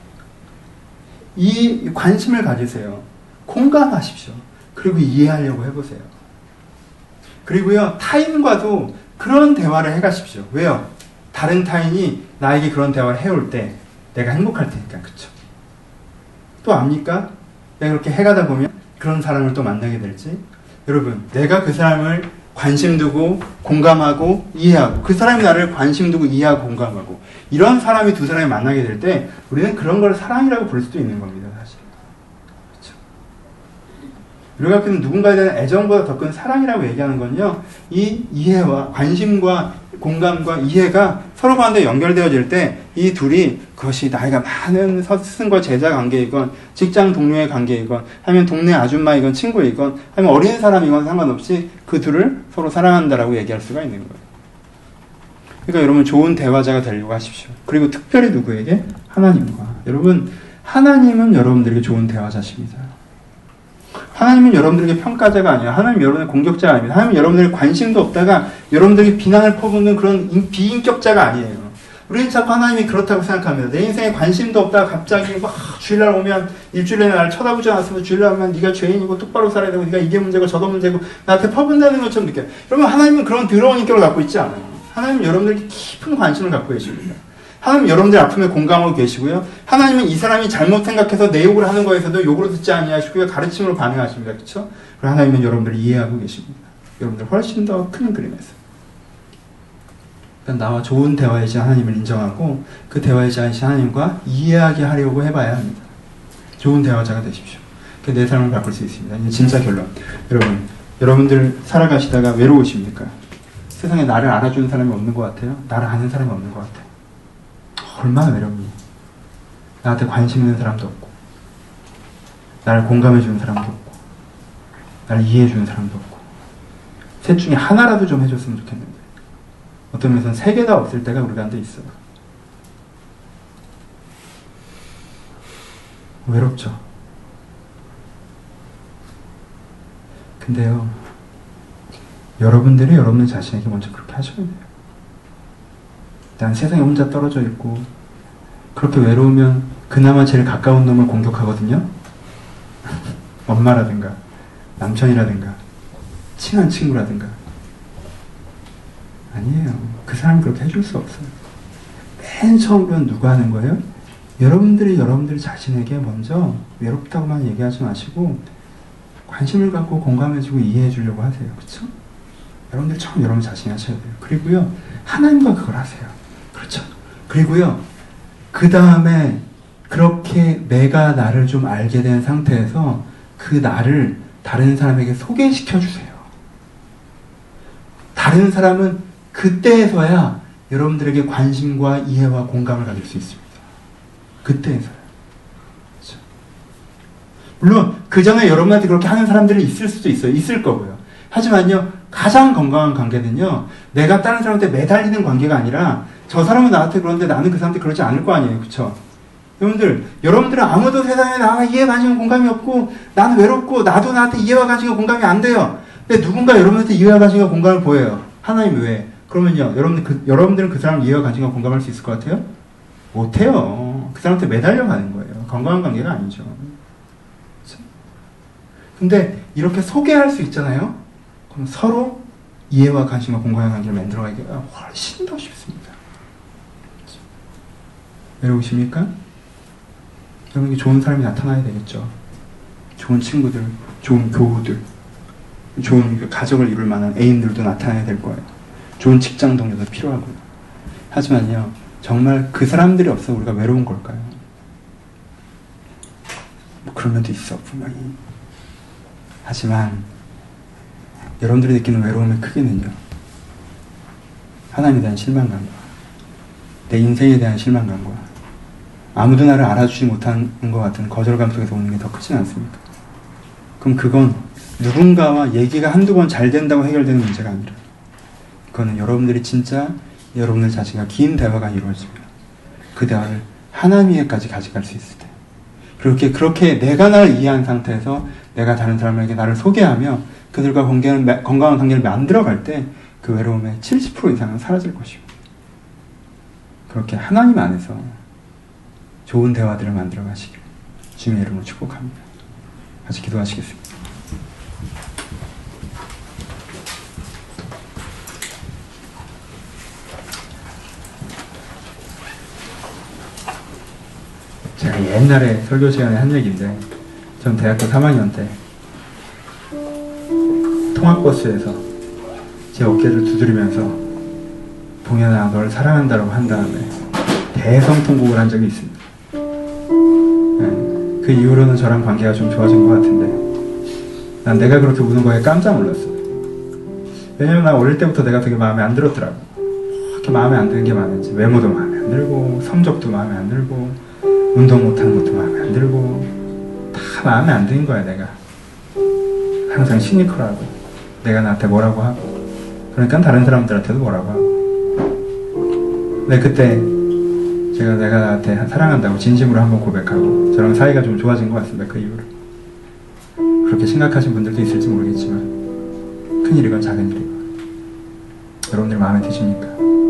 이 관심을 가지세요. 공감하십시오. 그리고 이해하려고 해보세요. 그리고요, 타인과도 그런 대화를 해가십시오. 왜요? 다른 타인이 나에게 그런 대화를 해올 때 내가 행복할 테니까. 그쵸? 또 압니까? 내가 그렇게 해가다 보면 그런 사람을 또 만나게 될지. 여러분, 내가 그 사람을 관심 두고 공감하고 이해하고, 그 사람이 나를 관심 두고 이해하고 공감하고, 이런 사람이 두 사람이 만나게 될 때 우리는 그런 걸 사랑이라고 부를 수도 있는 겁니다. 사실. 그렇죠? 우리가 갖는 누군가에 대한 애정보다 더 큰 사랑이라고 얘기하는 건요, 이 이해와 관심과 공감과 이해가 서로 가운데 연결되어질 때 이 둘이, 그것이 나이가 많은 스승과 제자 관계이건 직장 동료의 관계이건 아니면 동네 아줌마이건 친구이건 아니면 어린 사람이건 상관없이 그 둘을 서로 사랑한다라고 얘기할 수가 있는 거예요. 그러니까 여러분 좋은 대화자가 되려고 하십시오. 그리고 특별히 누구에게? 하나님과. 여러분 하나님은 여러분들에게 좋은 대화자십니다. 하나님은 여러분들에게 평가자가 아니에요. 하나님은 여러분의 공격자가 아닙니다. 하나님은 여러분들에게 관심도 없다가 여러분들에게 비난을 퍼붓는 그런 비인격자가 아니에요. 우리는 자꾸 하나님이 그렇다고 생각합니다. 내 인생에 관심도 없다가 갑자기 막 주일날 오면 일주일 내내 나를 쳐다보지 않았으면 주일날 오면 네가 죄인이고 똑바로 살아야 되고 네가 이게 문제고 저도 문제고 나한테 퍼붓는다는 것처럼 느껴요. 여러분 하나님은 그런 더러운 인격을 갖고 있지 않아요. 하나님은 여러분들에게 깊은 관심을 갖고 계십니다. 하나님은 여러분들 아픔에 공감하고 계시고요. 하나님은 이 사람이 잘못 생각해서 내 욕을 하는 거에서도 욕으로 듣지 아니하시고요. 가르침으로 반응하십니다. 그렇죠? 그리고 하나님은 여러분들을 이해하고 계십니다. 여러분들 훨씬 더 큰 그림에서. 그러니까 나와 좋은 대화이신 하나님을 인정하고 그 대화이신 하나님과 이해하게 하려고 해봐야 합니다. 좋은 대화자가 되십시오. 내 삶을 바꿀 수 있습니다. 이제 진짜 결론. 여러분들 살아가시다가 외로우십니까? 세상에 나를 알아주는 사람이 없는 것 같아요? 나를 아는 사람이 없는 것 같아요? 얼마나 외롭니? 나한테 관심 있는 사람도 없고 나를 공감해주는 사람도 없고 나를 이해해주는 사람도 없고 셋 중에 하나라도 좀 해줬으면 좋겠는데 어떤 면에서는 세 개 다 없을 때가 우리한테 있어. 외롭죠. 근데요, 여러분들이 여러분 자신에게 먼저 그렇게 하셔야 돼요. 난 세상에 혼자 떨어져 있고 그렇게 외로우면 그나마 제일 가까운 놈을 공격하거든요. 엄마라든가 남편이라든가 친한 친구라든가. 아니에요. 그 사람이 그렇게 해줄 수 없어요. 맨 처음부터 누가 하는 거예요? 여러분들이 여러분들 자신에게 먼저 외롭다고만 얘기하지 마시고 관심을 갖고 공감해주고 이해해주려고 하세요. 그렇죠? 여러분들 처음 여러분 자신이 하셔야 돼요. 그리고요, 하나님과 그걸 하세요. 그렇죠? 그리고요, 그 다음에 그렇게 내가 나를 좀 알게 된 상태에서 그 나를 다른 사람에게 소개시켜주세요. 다른 사람은 그때에서야 여러분들에게 관심과 이해와 공감을 가질 수 있습니다. 그때에서야. 그렇죠? 물론 그 전에 여러분한테 그렇게 하는 사람들이 있을 수도 있어요. 있을 거고요. 하지만요, 가장 건강한 관계는요, 내가 다른 사람한테 매달리는 관계가 아니라 저 사람은 나한테 그러는데 나는 그 사람한테 그러지 않을 거 아니에요. 그렇죠? 여러분들은 아무도 세상에 나와 이해, 관심, 공감이 없고 나는 외롭고 나도 나한테 이해와 관심과 공감이 안 돼요. 근데 누군가 여러분한테 이해와 관심과 공감을 보여요. 하나님 외에. 그러면요, 여러분들은 그 사람 이해와 관심과 공감할 수 있을 것 같아요? 못해요. 그 사람한테 매달려 가는 거예요. 건강한 관계가 아니죠. 그렇죠? 근데 이렇게 소개할 수 있잖아요? 그럼 서로 이해와 관심과 공감의 관계를 만들어가기가 훨씬 더 쉽습니다. 그렇죠? 외로우십니까? 여러분에게 좋은 사람이 나타나야 되겠죠. 좋은 친구들, 좋은 교우들, 좋은 가정을 이룰 만한 애인들도 나타나야 될 거예요. 좋은 직장 동료도 필요하고요. 하지만요, 정말 그 사람들이 없어 우리가 외로운 걸까요? 뭐 그런 면도 있어, 분명히. 하지만 여러분들이 느끼는 외로움의 크기는요, 하나님에 대한 실망감과 내 인생에 대한 실망감과 아무도 나를 알아주지 못하는 것 같은 거절감 속에서 오는 게 더 크진 않습니까? 그럼 그건 누군가와 얘기가 한두 번 잘 된다고 해결되는 문제가 아니라 그거는 여러분들이 진짜 여러분들 자신과 긴 대화가 이루어지면 그 대화를 하나님에게까지 가져갈 수 있을 때, 그렇게 내가 나를 이해한 상태에서 내가 다른 사람에게 나를 소개하며 그들과 건강한 관계를 만들어갈 때 그 외로움의 70% 이상은 사라질 것이고, 그렇게 하나님 안에서 좋은 대화들을 만들어 가시길 주님의 이름으로 축복합니다. 같이 기도하시겠습니다. 제가 옛날에 설교 시간에 한 얘기인데, 전 대학교 3학년 때 통학버스에서 제 어깨를 두드리면서 동현아 널 사랑한다고 한 다음에 대성통곡을 한 적이 있습니다. 네, 그 이후로는 저랑 관계가 좀 좋아진 것 같은데, 난 내가 그렇게 우는 거에 깜짝 놀랐어. 왜냐면 나 어릴 때부터 내가 되게 마음에 안 들었더라고. 그렇게 마음에 안 드는 게 많은지 외모도 마음에 안 들고 성적도 마음에 안 들고 운동 못하는 것도 마음에 안 들고 다 마음에 안 드는 거야. 내가 항상 시니컬하고 내가 나한테 뭐라고 하고 그러니까 다른 사람들한테도 뭐라고 하고. 근데 그때 내가 나한테 사랑한다고 진심으로 한번 고백하고 저랑 사이가 좀 좋아진 것 같습니다. 그 이후로. 그렇게 생각하신 분들도 있을지 모르겠지만 큰일이건 작은일이건 여러분들 마음에 드십니까?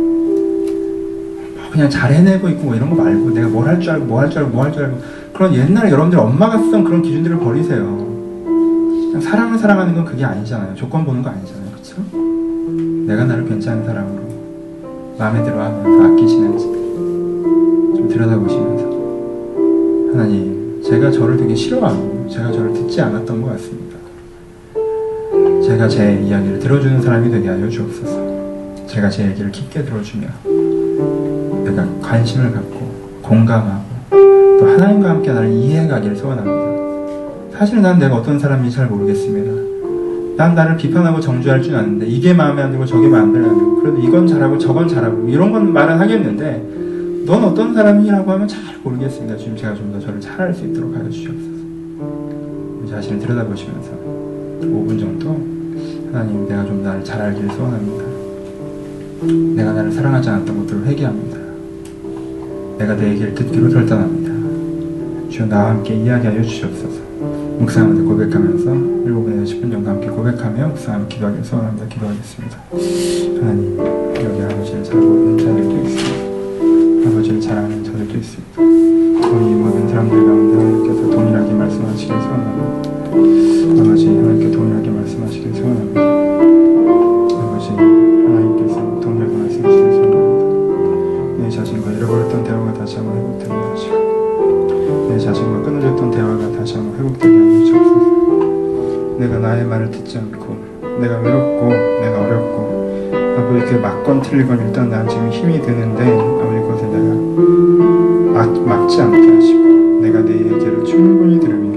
그냥 잘 해내고 있고 뭐 이런 거 말고 내가 뭘 할 줄 알고 뭐 할 줄 알고 그런 옛날에 여러분들 엄마가 쓰던 그런 기준들을 버리세요. 그냥 사랑을 사랑하는 건 그게 아니잖아요. 조건 보는 거 아니잖아요. 그쵸? 내가 나를 괜찮은 사람으로 마음에 들어 하면서 아끼시는지 좀 들여다보시면서 하나님, 제가 저를 되게 싫어하고 제가 저를 듣지 않았던 것 같습니다. 제가 제 이야기를 들어주는 사람이 되게 하여 주옵소서. 제가 제 얘기를 깊게 들어주며 내가 관심을 갖고 공감하고 또 하나님과 함께 나를 이해해가기를 소원합니다. 사실 난 내가 어떤 사람인지 잘 모르겠습니다. 난 나를 비판하고 정죄할 줄 아는데 이게 마음에 안 들고 저게 마음에 안 들고 그래도 이건 잘하고 저건 잘하고 이런 건 말은 하겠는데 넌 어떤 사람이라고 하면 잘 모르겠습니다. 지금 제가 좀 더 저를 잘 알 수 있도록 하여 주시옵소서. 자신을 들여다보시면서 5분 정도 하나님, 내가 좀 나를 잘 알기를 소원합니다. 내가 나를 사랑하지 않았던 것들을 회개합니다. 내가 내 얘기를 듣기로 결단합니다. 주여 나와 함께 이야기하여 주시옵소서. 묵상하면서 고백하면서 7분에서 10분 정도 함께 고백하며 묵상하며 기도하기를 소원합니다. 기도하겠습니다. 하나님, 여기 아버지를 잘 모르는 자들도 있습니다. 아버지를 잘 아는 자들도 있습니다. 우리 모든 사람들 가운데 하나님께서 동일하게 말씀하시길 소원합니다. 아버지, 하나님께 동일하게 말씀하시길 소원합니다. 아버지, 하나님께서 동일하게 말씀하시길 소원합니다. 내 자신과 잃어버렸던 대화가 다시 한번 회복되게 하시고 내 자신과 끊어졌던 대화가 다시 한번 회복되게 하여 주옵소서. 내가 나의 말을 듣지 않고 내가 외롭고 내가 어렵고 아버지 그 맞건 틀리건 일단 난 지금 힘이 드는데 아버지 그것을 내가 막지 않게 하시고 내가 내 얘기를 충분히 들으며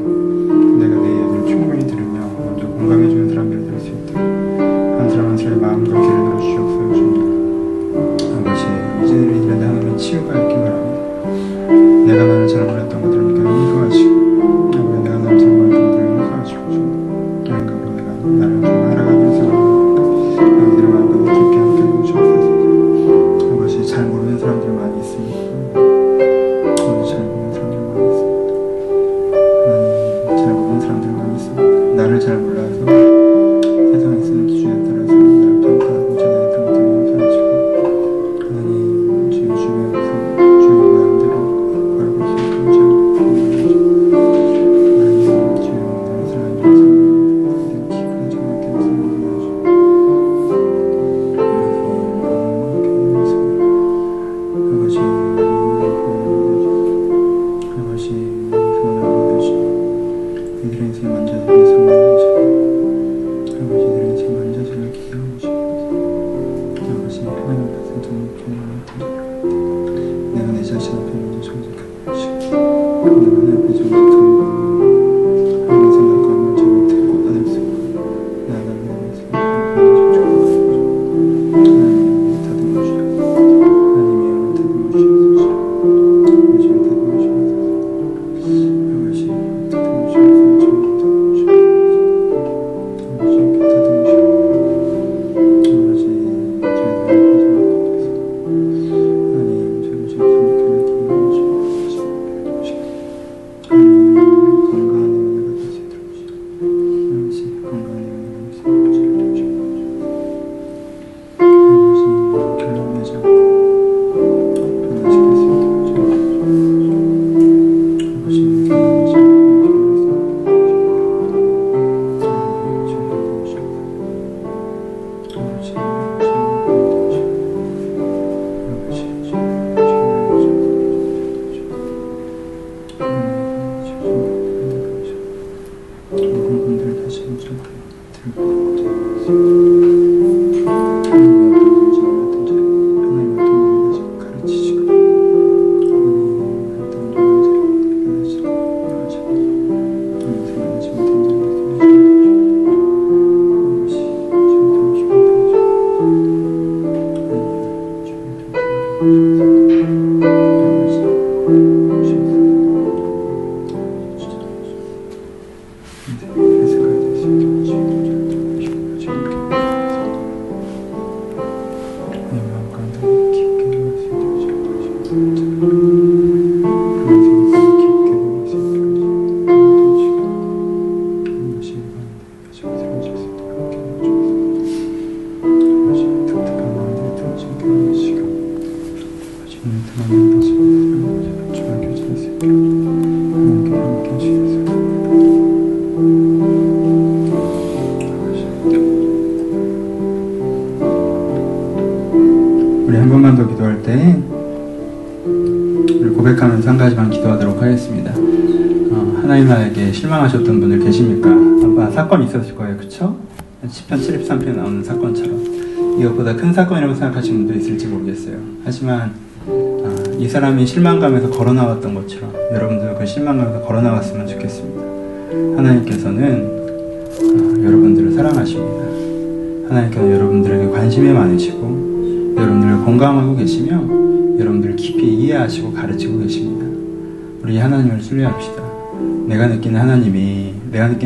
먼저 공감해주는 사람들이 될 수 있도록 한 사람 한 사람의 마음과 귀를 열어주시옵소서. 주님 아버지, 이제 이 일에 하나님의 치유가 있기 바랍니다. 내가 나를 잘 몰랐던 것들을 인도하시고 아버지, 내가 나를 잘 몰랐던 것들을 인도하시고 주님 영감으로 내가 나를 좀 알아가기를 소원합니다. 아버지의 마음과 깊게 함께 해주시옵소서. 아버지, 잘 모르는 사람들이 많이 있습니다. 아버지, 잘 모르는 사람들이 많이 있습니다. 하나님, 잘 모르는 사람들이 많이 있습니다. 나를 잘 몰라서 세상에 쓰는 기준에 따라서 나를 평가하고 제대했던 것들을 용서하시고 하나님, 지금 주변에서 주의 모양대로 바라보시고 감사합니다. 하나님, 지금 나를 사랑하는 사랑합니다. 내가 기꺼이 정확히 사랑하게 하시고 아버지, 아버지 성령을 주시고 이들의 인생 만져주기를 성령이시고 아버지들의 인생 만져주기를 기도하시고 아버지, 하나님 같은 정말 교회를 내가 내 자신 앞에 먼저 정직하게 하시고 내가 하나님 앞에 정직하고 하나님 생각과 먼저 못하고 받을 수 있고 내가 나를 위해서 하나님 다듬어 주시옵소서. 하나님의 영을 다듬어 주시옵소서. 주님 다듬어 주시옵소서. 아버지 다듬어 주시옵소서. 우리 한 번만 더 기도할 때 우리 고백하면서 한 가지만 기도하도록 하겠습니다. 하나님 나에게 실망하셨던 분들 계십니까? 아마 사건이 있었을 거예요. 그쵸? 시편 73편에 나오는 사건처럼 이것보다 큰 사건이라고 생각하시는 분도 있을지 모르겠어요. 하지만 이 사람이 실망감에서 걸어나왔던 것처럼 여러분들도 그 실망감에서 걸어나왔으면 좋겠습니다. 하나님께서는 여러분들을 사랑하십니다. 하나님께서는 여러분들에게 관심이 많으시고 여러분들을 공감하고 계시며 여러분들을 깊이 이해하시고 가르치고 계십니다. 우리 하나님을 신뢰합시다. 내가 느끼는 하나님이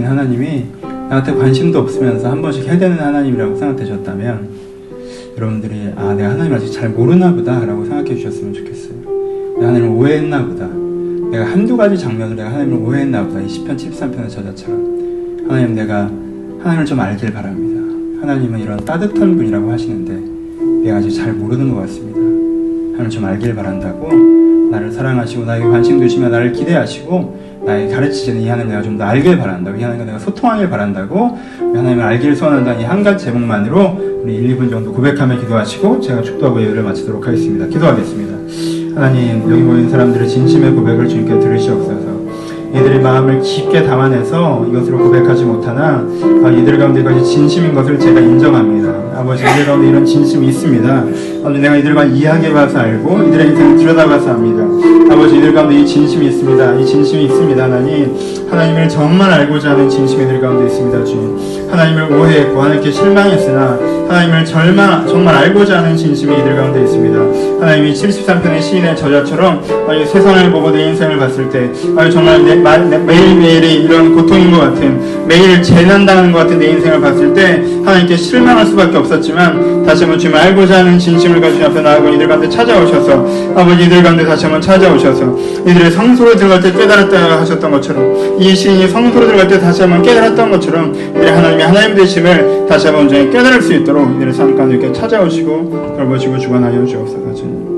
나한테 관심도 없으면서 한 번씩 해대는 하나님이라고 생각되셨다면 여러분들이 내가 하나님을 아직 잘 모르나 보다 라고 생각해 주셨으면 좋겠어요. 내가 하나님을 오해했나 보다. 내가 한두 가지 장면을 내가 하나님을 오해했나 보다. 이 시편 73편의 저자처럼 하나님, 내가 하나님을 좀 알길 바랍니다. 하나님은 이런 따뜻한 분이라고 하시는데 내가 아직 잘 모르는 것 같습니다. 하나님을 좀 알길 바란다고, 나를 사랑하시고 나에게 관심 두시며 나를 기대하시고 나에게 가르치시는 이 하나님 내가 좀 더 알길 바란다고, 이 하나님과 내가 소통하길 바란다고, 하나님을 알기를 소원한다는 이 한 가지 제목만으로 우리 1, 2분 정도 고백하며 기도하시고 제가 축도하고 예배를 마치도록 하겠습니다. 기도하겠습니다. 하나님, 여기 모인 사람들의 진심의 고백을 주님께 들으시옵소서. 이들의 마음을 깊게 담아내서 이것으로 고백하지 못하나 이들 가운데 이것이 진심인 것을 제가 인정합니다. 아버지, 이들 가운데 이런 진심이 있습니다. 아버지, 내가 이들과 이야기해봐서 알고 이들의 인생을 들여다봐서 압니다. 아버지, 이들 가운데 이 진심이 있습니다. 이 진심이 있습니다. 하나님을 정말 알고자 하는 진심이 이들 가운데 있습니다. 주님, 하나님을 오해했고 하나님께 실망했으나 하나님을 정말 알고자 하는 진심이 이들 가운데 있습니다. 하나님이 73편의 시인의 저자처럼 세상을 보고 내 인생을 봤을 때 정말 매일매일이 이런 고통인 것 같은, 매일 재난당하는 것 같은 내 인생을 봤을 때 하나님께 실망할 수밖에 없었지만 다시 한번 주님을 알고자 하는 진심을 가지고 앞에 나아가고 이들 가운데 찾아오셔서, 아버지, 이들 가운데 다시 한번 찾아오셔서 이들의 성소로 들어갈 때 깨달았다 하셨던 것처럼, 이 시인이 성소로 들어갈 때 다시 한번 깨달았던 것처럼 이들의 하나님이 하나님 되심을 다시 한번 온전히 깨달을 수 있도록 이들의 삶 가운데 이렇게 찾아오시고 돌보시고 주관하여 주옵소서. 주님,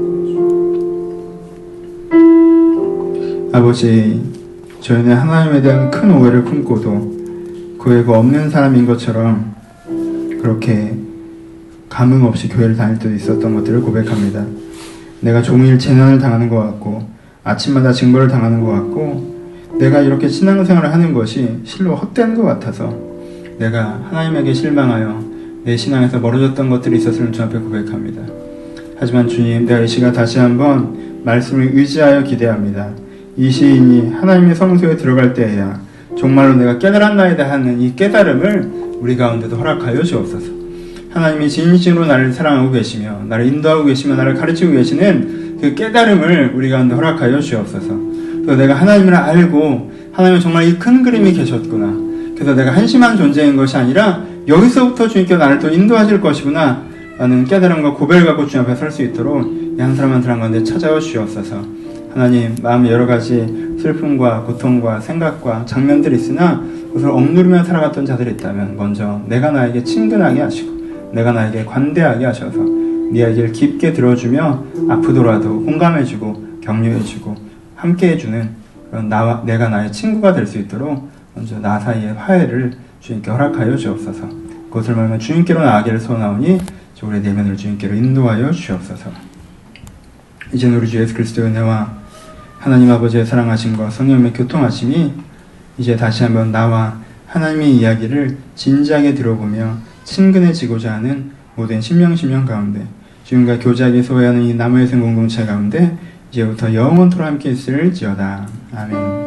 아버지, 저희는 하나님에 대한 큰 오해를 품고도 그 오해가 없는 사람인 것처럼 그렇게 감흥 없이 교회를 다닐 때도 있었던 것들을 고백합니다. 내가 종일 재난을 당하는 것 같고 아침마다 징벌을 당하는 것 같고 내가 이렇게 신앙생활을 하는 것이 실로 헛된 것 같아서 내가 하나님에게 실망하여 내 신앙에서 멀어졌던 것들이 있었음을 주 앞에 고백합니다. 하지만 주님, 내가 이 시간 다시 한번 말씀을 의지하여 기대합니다. 이 시인이 하나님의 성소에 들어갈 때에야 정말로 내가 깨달았나이다 하는 이 깨달음을 우리 가운데도 허락하여 주옵소서. 하나님이 진심으로 나를 사랑하고 계시며 나를 인도하고 계시며 나를 가르치고 계시는 그 깨달음을 우리 가운데 허락하여 주옵소서. 그래서 내가 하나님을 알고 하나님은 정말 이 큰 그림이 계셨구나, 그래서 내가 한심한 존재인 것이 아니라 여기서부터 주님께 나를 또 인도하실 것이구나 라는 깨달음과 고백을 갖고 주님 앞에 설 수 있도록 이 한 사람 한 사람 가운데 찾아와 주옵소서. 하나님, 마음에 여러 가지 슬픔과 고통과 생각과 장면들이 있으나 그것을 억누르며 살아갔던 자들이 있다면 먼저 내가 나에게 친근하게 하시고 내가 나에게 관대하게 하셔서 네 이야기를 깊게 들어주며 아프더라도 공감해주고 격려해주고 함께해주는 그런 내가 나의 친구가 될 수 있도록 먼저 나 사이의 화해를 주님께 허락하여 주옵소서. 그것을 말하면 주님께로 나아가기를 소원하오니 우리의 내면을 주님께로 인도하여 주옵소서. 이제는 우리 주 예수 그리스도의 은혜와 하나님 아버지의 사랑하심과 성령의 교통하심이 이제 다시 한번 나와 하나님의 이야기를 진지하게 들어보며 친근해지고자 하는 모든 신명 가운데 주님과 교제하기 소회하는 이 나무의 생 공동체 가운데 이제부터 영원토록 함께 있을지어다. 아멘.